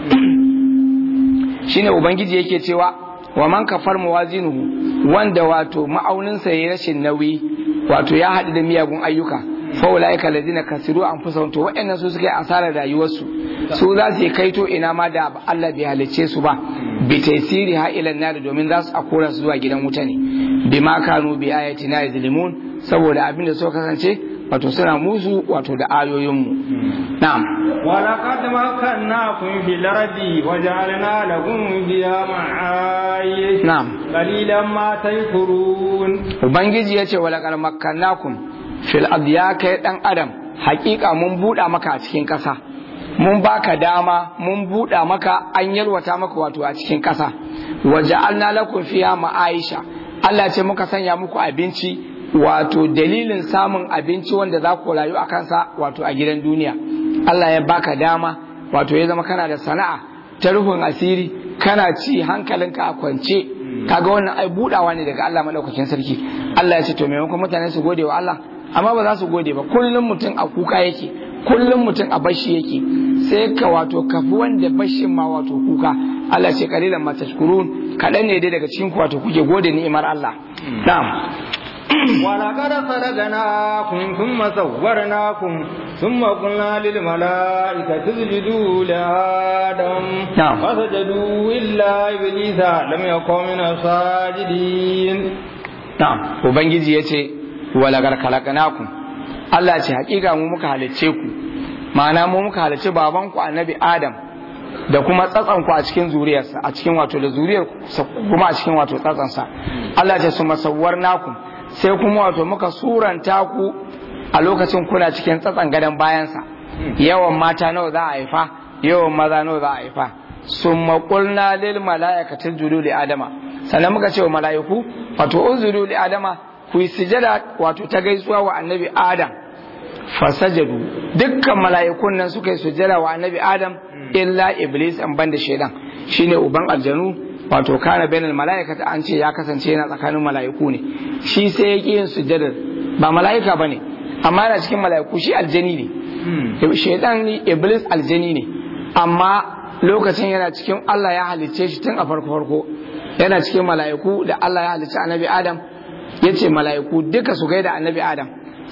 Shine ubangiji yake cewa wa man kafar mawazinuhu, wanda wato ma'auninsa ya rashin nauyi, wato ya haɗu da miyagun ayyuka, fa ulaika alladhina kasiru anfusahum to wa'annan su suke asarar rayuwarsu su za su kai to ina ma da Allah bai halicce su ba bi taysiri ha ila nar domin za su akora su zuwa gidan wuta ne bima kanu bi ayatina yazlimun saboda abin da suka kasance wato suna musu wato da ayoyinmu na'am ولقد مكناكم في الأرض وجعلنا لكم فيها معايش نعم قليلا ما تشكرون ubangiji yace walaqad makkannakum fil ardi ya kai dan adam hakika mun buɗa maka a cikin ƙasa mun baka dama mun buɗa maka an yalwata maka wato a cikin ƙasa waja'alna lakum fiha ma'aisha Allah ce muka sanya muku abinci wato dalilin samun abinci wanda za ku rayu a kansa wato a gidan duniya Allah ya baka dama wato ya zama kana da sana'a ta rufin asiri kana ci hankalinka a kwance kaga wannan ai budawa ne daga Allah madaukakin sarki Allah ya ce to maimakon mutane su gode wa Allah amma ba za su gode ba kullum mutum a kuka yake kullum mutum a bashi yake sai ka wato kafi wanda bashin ma wato kuka Allah ce kalilan ma tashkurun kadan ne dai daga cikin ku wato kuke gode ni'imar Allah na'am ولقد خلقناكم ثم صورناكم ثم قلنا للملائكة اسجدوا لآدم فسجدوا إلا إبليس لم يكن من الساجدين نعم وبنجي يتي ولقد خلقناكم Allah ce hakika mu muka halicce ku ma'ana mu muka halicce babanku annabi Adam da kuma tsatsanku a cikin zuriyarsa a cikin wato da zuriyar kuma a cikin wato tsatsansa Allah ce su masawwar naku sai kuma wato muka suranta ku a lokacin kuna cikin tsatsan gadon bayansa yawan mata nawa za a haifa yawan maza nawa za a haifa summa qulna lil mala'ikati isjudu li adama sannan muka ce wa mala'iku wato usjudu li adama ku yi sujada wato ta gaisuwa wa annabi Adam fasajadu dukkan mala'ikun nan suka yi sujada wa annabi Adam illa iblis an banda shaidan shine uban aljanu wato kana bainal mala'ikata an ce ya kasance yana tsakanin mala'iku ne shi sai ya yin sujjadar ba mala'ika bane amma yana cikin mala'iku shi aljani ne shaidan ne iblis aljani ne amma lokacin yana cikin Allah ya halicce shi tun a farko yana cikin mala'iku da Allah ya halicce annabi Adam yace mala'iku duka su gaida annabi Adam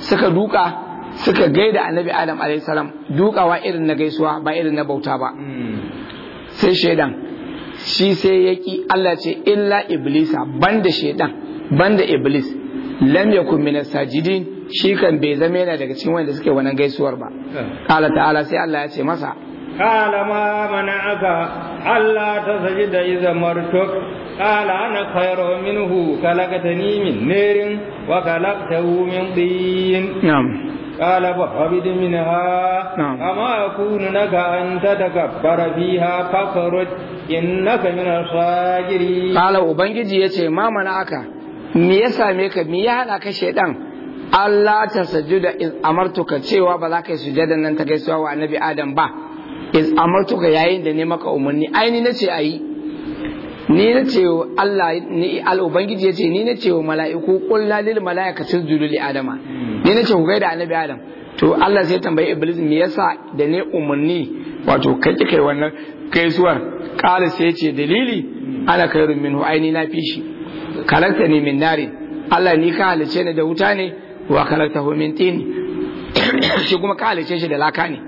suka gaida annabi Adam alayhi salam dukawa irin na gaisuwa ba irin na bauta ba sai shaidan shi sai yaki Allah ce illa iblisa banda shaidan banda iblis lam yakun min sajidin shi kan bai zama yana daga cikin wanda suke wannan gaisuwar ba qala ta'ala sai Allah ya ce masa qala ma mana'aka alla tasjida idza martuk qala ana khayru minhu khalaqtani min narin wa khalaqtahu min tin قال فاهبط منها وما يكون لك أن تتكبر فيها فاخرج إنك من الصاغرين قال ubangiji yace ma mana'aka me ya same ka me ya hana ka shedan Allah ta sujuda iz amartuka cewa ba za ka yi sujadan nan ta gaisuwa wa annabi Adam ba iz amartuka yayin da ne maka umarni aini nace ayi ni nace Allah ni al ubangiji yace ni nace wa mala'iku qul lil mala'ikati isjudu li adama ni nace ku gaida annabi Adam to Allah sai tambayi iblis me yasa da ne umarni wato kai kai wannan gaisuwar kala sai yace dalili ana khairun minhu aini na fi shi kalakta ni min nari Allah ni ka halice ni da wuta ne wa kalaktahu min tin shi kuma ka halice shi da laka ne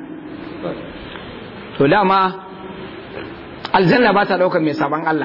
to dama aljanna ba ta daukar mai saban Allah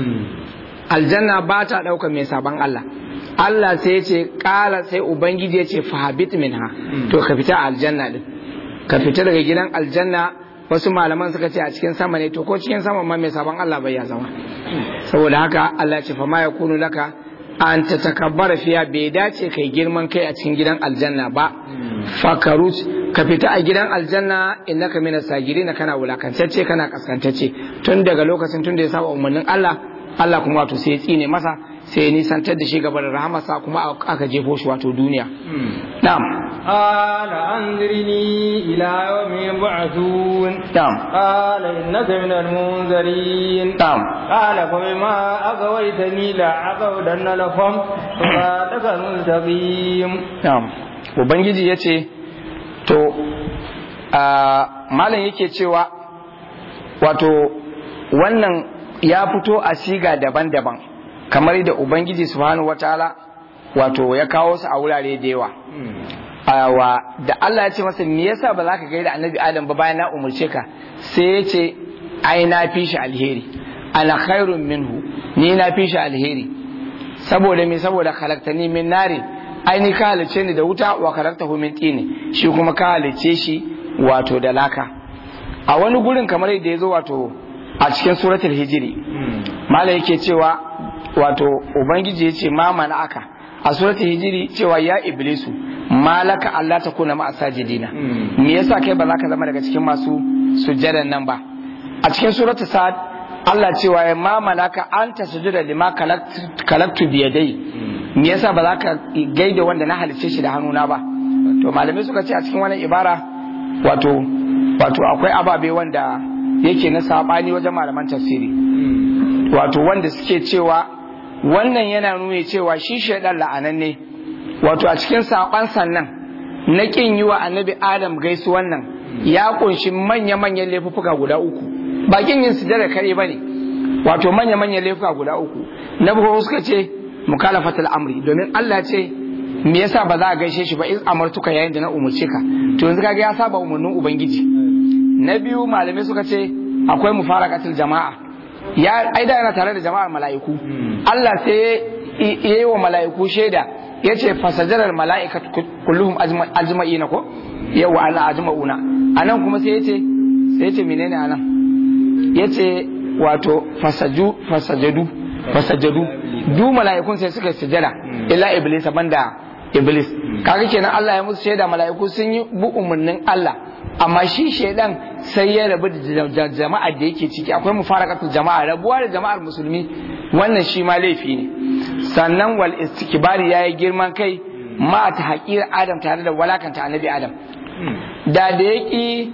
aljanna ba ta daukar mai saban Allah Allah sai ya ce kala sai ubangiji ya ce fahabit minha to ka fita a aljanna din ka fita daga gidan aljanna wasu malaman suka ce a cikin sama ne to ko cikin sama ma mai saban Allah bai ya zama saboda haka Allah ya ce fa ma yakunu laka an tatakabbara fiya bai dace kai girman kai a cikin gidan aljanna ba fakarut ka fita a gidan aljanna innaka minas sagirin kana wulakantacce kana kaskantacce tun daga lokacin tun da ya saba umarnin Allah kuma wato sai ya tsine masa sai ya nisantar da shi gaba da rahamarsa kuma aka jefo shi wato duniya na'am ala anzirni ila yawmi yub'athun na'am qala innaka minal munzirin na'am qala fa bima aghwaytani la aqawdanna lahum siratal mustaqim na'am ubangiji yace to malam yake cewa wato wannan ya fito a siga daban-daban kamar da ubangiji subhanahu wataala wato ya kawo su a wurare da yawa da Allah ya ce masa me yasa ba za ka gaida annabi Adam ba bayan na umurce ka, sai ya ce ai na fi shi alheri, ana khairun minhu, ni na fi shi alheri. Saboda me? saboda khalaqtani min nari, ai ni ka halice ni da wuta, wa khalaqtahu min tini, shi kuma ka halice shi wato da laka. A wani gurin kamar yadda ya zo wato a cikin suratul hijri mala yake cewa wato ubangiji ya ce ma mana aka a suratul hijri cewa ya iblisu malaka Allah ta kuna ma'a sajidina, me yasa kai ba za ka zama daga cikin masu sujjadan nan ba. A cikin suratul sa'ad Allah cewa ya ma malaka anta sujuda lima kalaktu biyadai, me yasa ba za ka gaida wanda na halice shi da hannuna ba. To malamai suka ce a cikin wannan ibara wato akwai ababe wanda yake na sabani wajen malaman tafsiri, wato wanda suke cewa wannan yana nuna cewa shi shaidan la'ananne, wato a cikin saban sannan na kin yi wa annabi Adam gaisu wannan ya kunshi manya-manyan laifuffuka guda uku, ba kin yin sujada kare bane, wato manya-manyan laifuka guda uku. Na farko suka ce mukalafatul amri, domin Allah ce me yasa ba za a gaishe shi ba in amartuka yayin da na umurce ka, to yanzu kaga ya saba umarnin ubangiji. Na biyu malamai suka ce akwai mufaraqatul jama'a, ya aida yana tare da jama'ar mala'iku, Allah sai ya yi wa mala'iku shaida ya ce fasajarar mala'ika kulluhum ajma'ina ko yawa ana ajma'una. Anan kuma sai ya ce menene anan, ya ce wato fasajadu du mala'ikun sai suka sujada illa iblis, banda iblis. Kaga kenan Allah ya musu shaida mala'iku sun yi bu umarnin Allah, amma shi shaidan sai ya rabu da jama'ar da yake ciki. Akwai mufaraqatul jama'a, rabuwa da jama'ar musulmi, wannan shi ma laifi ne. Sannan wal istikbari yayi girman kai ma ta haƙira Adam tare da walakanta annabi Adam. Da yaki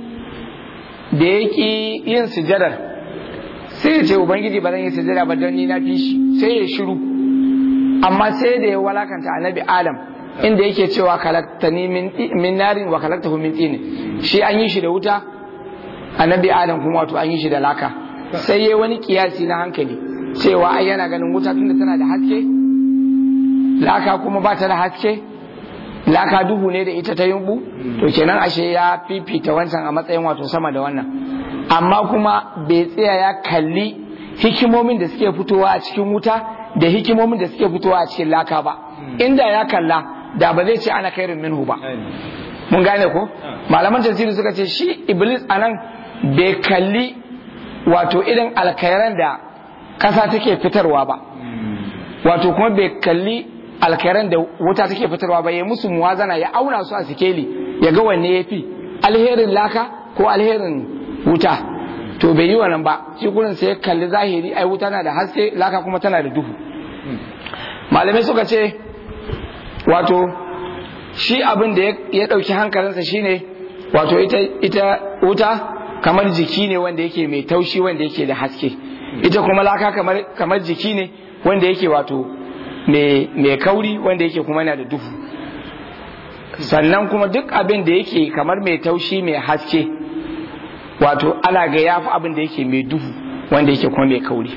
yin sujadar sai ya ce ubangiji ba zan yi sujada ba don ni na fi shi, sai ya shiru. Amma sai da ya walakanta annabi Adam, inda yake cewa kalaktani min narin wa kalaktahu min tin, shi an yi shi da wuta, annabi Adam kuma wato an yi shi da laka. Sai yayi wani kiyasi na hankali cewa ai yana ganin wuta tunda tana da haske, laka kuma ba ta da haske, laka duhu ne da ita ta yumbu, to kenan ashe ya fifita wancan a matsayin wato sama da wannan. Amma kuma bai tsaya ya kalli hikimomin da suke fitowa a cikin wuta da hikimomin da suke fitowa a cikin laka ba. Inda ya kalla da ba zai ce ana kairin minhu ba. Mun gane ko? Malaman tafsiri suka ce shi iblis anan bai kalli wato irin alkhairan da kasa take fitarwa ba, wato kuma bai kalli alkhairan da wuta take fitarwa ba, ya musu muwazana, ya auna su a sikeli ya ga wanne ya fi alherin laka ko alherin wuta. To bai yi wannan ba, shi gurin sai ya kalli zahiri, ai wuta na da haske, laka kuma tana da duhu. Malamai suka ce wato shi abin da ya ɗauki hankalinsa shine wato ita wuta kamar jiki ne wanda yake mai taushi, wanda yake da haske, ita kuma laka kamar jiki ne wanda yake wato mai kauri, wanda yake kuma yana da duhu. Sannan kuma duk abin da yake kamar mai taushi mai haske, wato ana ga yafi abin da yake mai duhu wanda yake kuma mai kauri.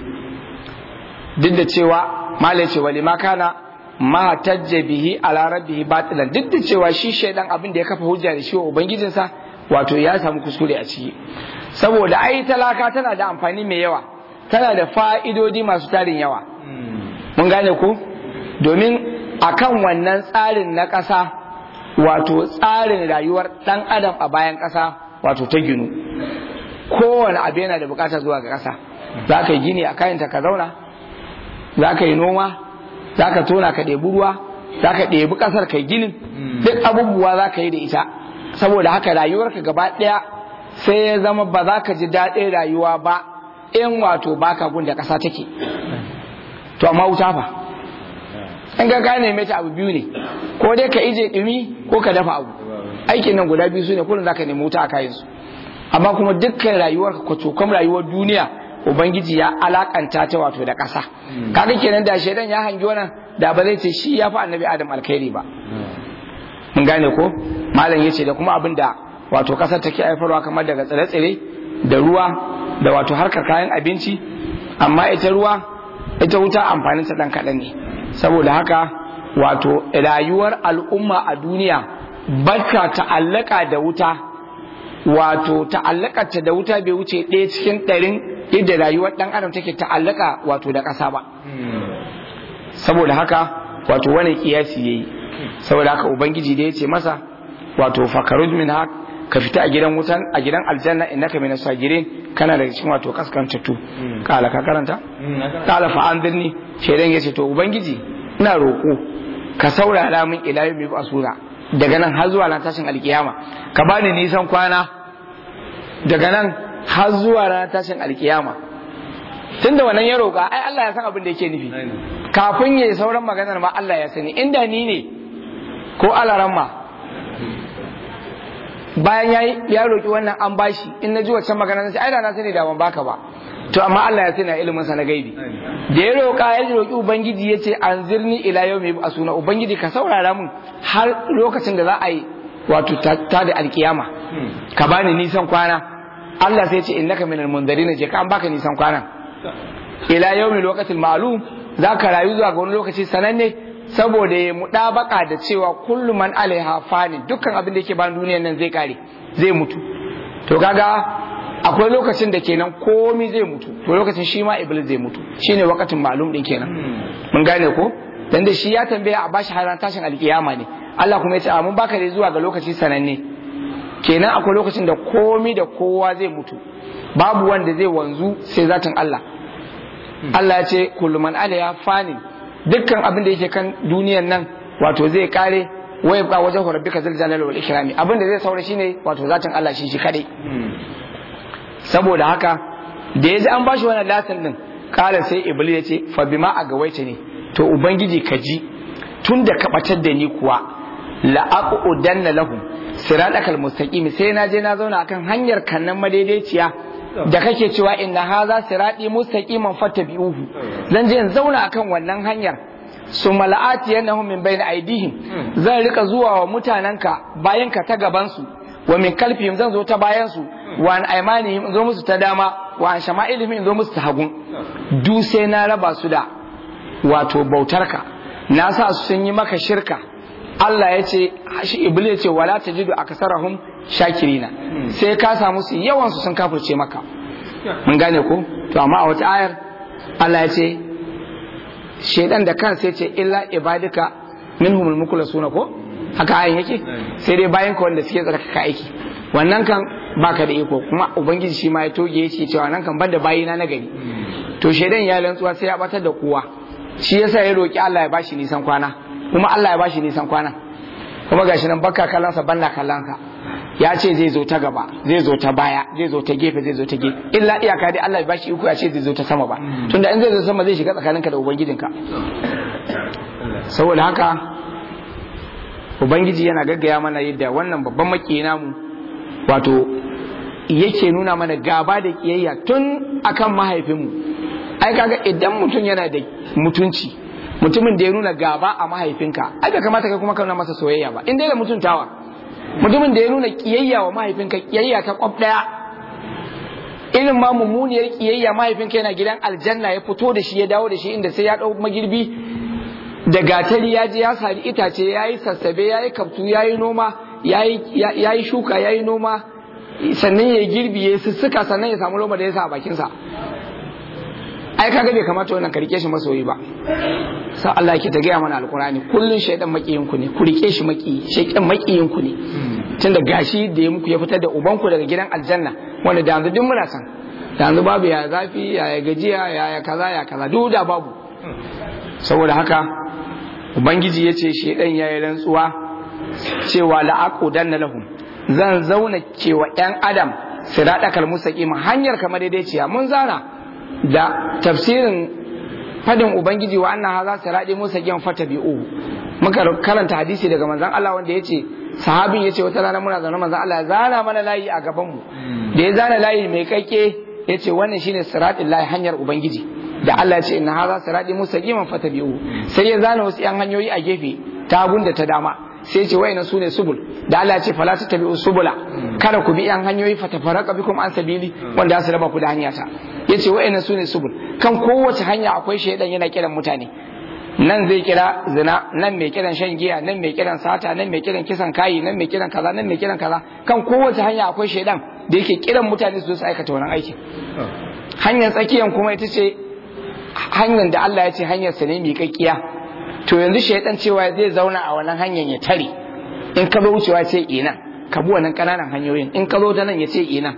Duk da cewa malai ce wali makana ma tajja bihi ala rabbihi batilan, duk da cewa shi shaidan abin da ya kafa hujja da shi wa ubangijinsa wato ya samu kuskure a ciki. Saboda ai talaka tana da amfani mai yawa, tana da fa'idodi masu tarin yawa. Mun gane ko? Domin akan wannan tsarin na ƙasa, wato tsarin rayuwar ɗan adam a bayan ƙasa wato ta ginu. Kowane abu yana da bukata zuwa ga ƙasa. Za ka yi gini a kayanta ka zauna, za ka yi noma, za ka tona ka ɗebi ruwa, za ka ɗebi ƙasar ka ginin, duk abubuwa za ka yi da ita. Saboda haka rayuwarka gaba ɗaya sai ya zama ba za ka ji daɗin rayuwa ba in wato baka gun da ƙasa take. To amma wuta fa, in ga gane mai ta abu biyu ne, ko dai ka ije ɗumi ko ka dafa abu. Aikin nan guda biyu su ne kullum za ka nemi wuta a kayansu. Amma kuma dukkan rayuwarka kwacokam rayuwar duniya Ubangiji ya alakanta ta wato da ƙasa. Kaga kenan da shaidan ya hangi wannan da ba zai ce shi ya fi annabi Adam alkhairi ba. Mun gane ko? Malam yace da kuma abin da wato ƙasar take haifarwa kamar daga tsire-tsire da ruwa da wato harkar kayan abinci, amma ita wuta amfanin ta dan kaɗan ne. Saboda haka wato rayuwar al'umma a duniya barka ta'allaka da wuta, wato ta'allakarta da wuta bai wuce 1 cikin 100 yadda rayuwar dan adam take ta'allaka wato da ƙasa ba. Saboda haka wato wani kiyasi yayi, saboda haka ubangiji da yace masa wato fakaruj min hak, ka fita a gidan wutan, a gidan aljanna, innaka minas sagirin, kana daga cikin wato kaskantattu. Kala ka karanta kala fa anzirni, shedan yace to ubangiji ina roko ka saurara min ila yawmi basura, daga nan har zuwa ran tashin alkiyama, ka bani nisan kwana daga nan har zuwa ran tashin alkiyama. Tunda wannan ya roka, ai Allah ya san abin da yake nufi, kafin yayi sauran maganar ma Allah ya sani. Inda ni ne ko alaramma bayan ya roki wannan an bashi, in na ji wacce magana sai ai da na sani da ban baka ba. To amma Allah ya sani ilimin sa na gaibi. Da ya roka ya roki ubangiji yace anzirni ila yawmi asuna, ubangiji ka saurara mun har lokacin da za a yi wato ta da alkiyama, ka bani nisan kwana. Allah sai ya ce innaka minal mundarin, je ka an baka nisan kwana ila yawmi lokacin ma'lum, zaka rayu zuwa ga wani lokaci sananne, saboda ya mudabaka da cewa kullu man alaiha fani, dukkan abin da yake bayan duniyar nan zai kare, zai mutu. To kaga akwai lokacin da kenan komai zai mutu, to lokacin shi ma iblis zai mutu, shine wakatin ma'lum din kenan. Mun gane ko? Dan da shi ya tambaya a bashi har tashin alkiyama ne, Allah kuma ya ce mun baka dai zuwa ga lokaci sananne. Kenan akwai lokacin da komai da kowa zai mutu, babu wanda zai wanzu sai zatin Allah. Allah ya ce kullu man alaiha fani, dukkan abin da yake kan duniyar nan wato zai kare, wai ba wajen rabbika zal jalali wal ikrami, abin da zai saura shine wato zatin Allah shi kadai. Saboda haka da yaji an bashi wannan latin din, kala sai iblis ya ce fa bima agawaita ne, to ubangiji ka ji tunda ka batar da ni kuwa la aqudanna lahum siratal mustaqim, sai na je na zauna akan hanyar kannan madaidaiciya da kake cewa inna haza sirati mustaqiman fattabi'uhu, zan je in zauna akan wannan hanyar. Summa la'atiyannahum min bayni aydihim, zan rika zuwa wa mutananka bayan ka ta gaban su, wa min kalfihim zan zo ta bayan su, wa an aymanihim zo musu ta dama, wa an shama'ilihim zo musu ta hagun. Du sai na raba su da wato bautarka, na sa su sun yi maka shirka. Allah ya ce, Iblis ya ce wala tajidu akasarahum shakirina, sai ka samu su yawan su sun kafirce maka. Mun gane ko? To amma a wata ayar Allah ya ce shedan da kansa ya ce illa ibadika minhumul mukhlasuna ko? Haka ayin yake? Sai dai bayan ka wanda suke tsarkaka aiki. Wannan kan baka da iko, kuma ubangiji shi ma ya toge ya ce cewa nan kan banda bayina na gari. To shedan ya lantsuwa sai ya batar da kowa. Shi yasa ya roki Allah ya bashi nisan kwana. Kuma Allah ya bashi nisan kwana, kuma gashi nan baka kallansa banna kallanka, ya ce zai zo ta gaba, zai zo ta baya, zai zo ta gefe, zai zo ta gefe, illa iyaka dai Allah ya bashi iko ya ce zai zo ta sama ba, tunda in zai zo sama zai shiga tsakaninka da ubangijinka. Saboda haka ubangiji yana gaggaya mana yadda wannan babban makiyi namu wato yake nuna mana gaba da kiyayya tun akan mahaifinmu. Ai kaga idan mutum yana da mutunci, mutumin da ya nuna gaba a mahaifinka, ai bai kamata kai kuma ka nuna masa soyayya ba, in dai da mutuntawa. Mutumin da ya nuna kiyayya wa mahaifinka, kiyayya ta kwaf daya, irin ma mummuniyar kiyayya, mahaifinka yana gidan aljanna ya fito da shi ya dawo da shi inda sai ya dau magirbi da gatari ya je ya sari itace, ya yi sassabe, ya yi kaftu, ya yi noma, ya yi shuka, ya yi noma, sannan ya yi girbi, ya sussuka, sannan ya samu loma da ya sa a bakinsa. Ai kaga bai kamata wannan ka rike shi masoyi ba. Sa Allah yake ta gaya mana alkurani, kullun shaydan makiyin ku ne, ku rike shi makiyi, shaydan makiyin ku ne. Tunda gashi da ya muku ya fitar da ubanku daga gidan aljanna, wanda da yanzu duk muna san. Da yanzu babu ya zafi, ya gajiya, ya kaza, duk da babu. Saboda haka ubangiji yace shaydan yayi rantsuwa cewa la aqudanna lahum, zan zauna cewa yan adam siradakal mustaqim, hanyar kamar daidaiciya. Mun zana da tafsirin fadin ubangiji wa anna hadha sirati mustaqim fatabi'u, muka karanta hadisi daga manzon Allah wanda yace sahabin yace wata rana muna zaune manzon Allah ya zana mana layi a gaban mu, da ya zana layi mai kaike yace wannan shine siratul lahi, hanyar ubangiji da Allah ya ce inna hadha sirati mustaqim fatabi'u. Sai ya zana wasu yan hanyoyi a gefe ta gunda ta dama, sai ce wayannan sune subul, da Allah ya ce fala tattabi'u subula, kada ku bi yan hanyoyi fatafaraka bikum an sabili, wanda su raba ku da hanya ta. Yace wayannan sune subul, kan kowace hanya akwai shaydan yana kiran mutane, nan zai kira zina, nan mai kiran shan giya, nan mai kiran sata, nan mai kiran kisan kayi, nan mai kiran kaza, nan mai kiran kaza. Kan kowace hanya akwai shaidan da yake kiran mutane su aikata wannan aikin. Hanyar tsakiyan kuma ita ce hanyar da Allah ya ce hanyar sa ne miƙaƙƙiya. To yanzu shaidan cewa zai zauna a wannan hanyar ya tare, in ka zo wucewa ce ina, ka bi wannan ƙananan hanyoyin, in ka zo ta nan ya ce ina.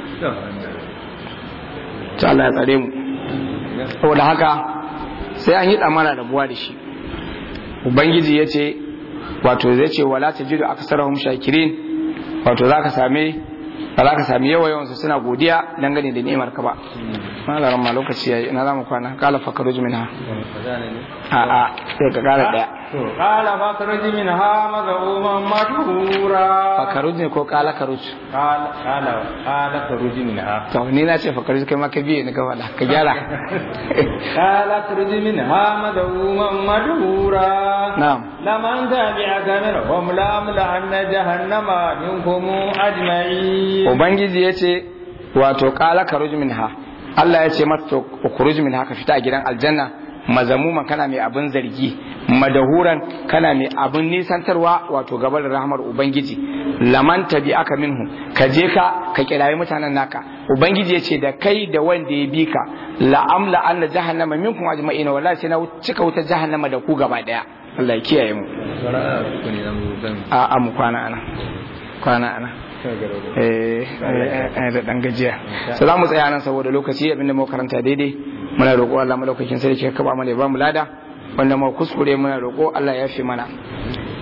To Allah ya tsare mu. Saboda haka sai an yi tsamana rabuwa da shi. Ubangiji ya ce wato zai ce wala tajidu aksarahum shakirin, wato ba za ka sami yawan su suna godiya dangane da ni'imar ka ba. Malaran ma lokaci yayi, ina zamu kwana. Kala fakaruj minha. A sai ka kara daya. Kala fakaruj minha maz'uman madhura. Fakaruj ne ko kala karuj? Kala karuj minha. To ni na ce fakaruj kai ma ka biye ni ka wala ka gyara. Kala karuj minha maz'uman madhura. Na'am. Laman tabi'aka minhum la jahannama minkum ajma'in. Ubangiji ya ce wato kala karuj minha, Allah ya ce masa to kuruj minha, ka fita a gidan aljanna, mazamuman kana mai abin zargi, madahuran kana mai abin nisantarwa wato gabar rahmar Ubangiji. Laman tabi aka minhu, ka je ka kirayi mutanen naka. Ubangiji ya ce da kai da wanda ya bi ka la'amla anna jahannama minkum ajma'ina, wallahi sai na cika wuta jahannama da ku gaba daya. Allah ya kiyaye mu. A mu kwana ana da dan gajiya. So za mu tsaya nan saboda lokaci abinda mu karanta daidai muna roƙo Allah madaukakin sarki ya kaba mana ya ba mu lada, wanda mu kuskure muna roƙo Allah ya yafe mana.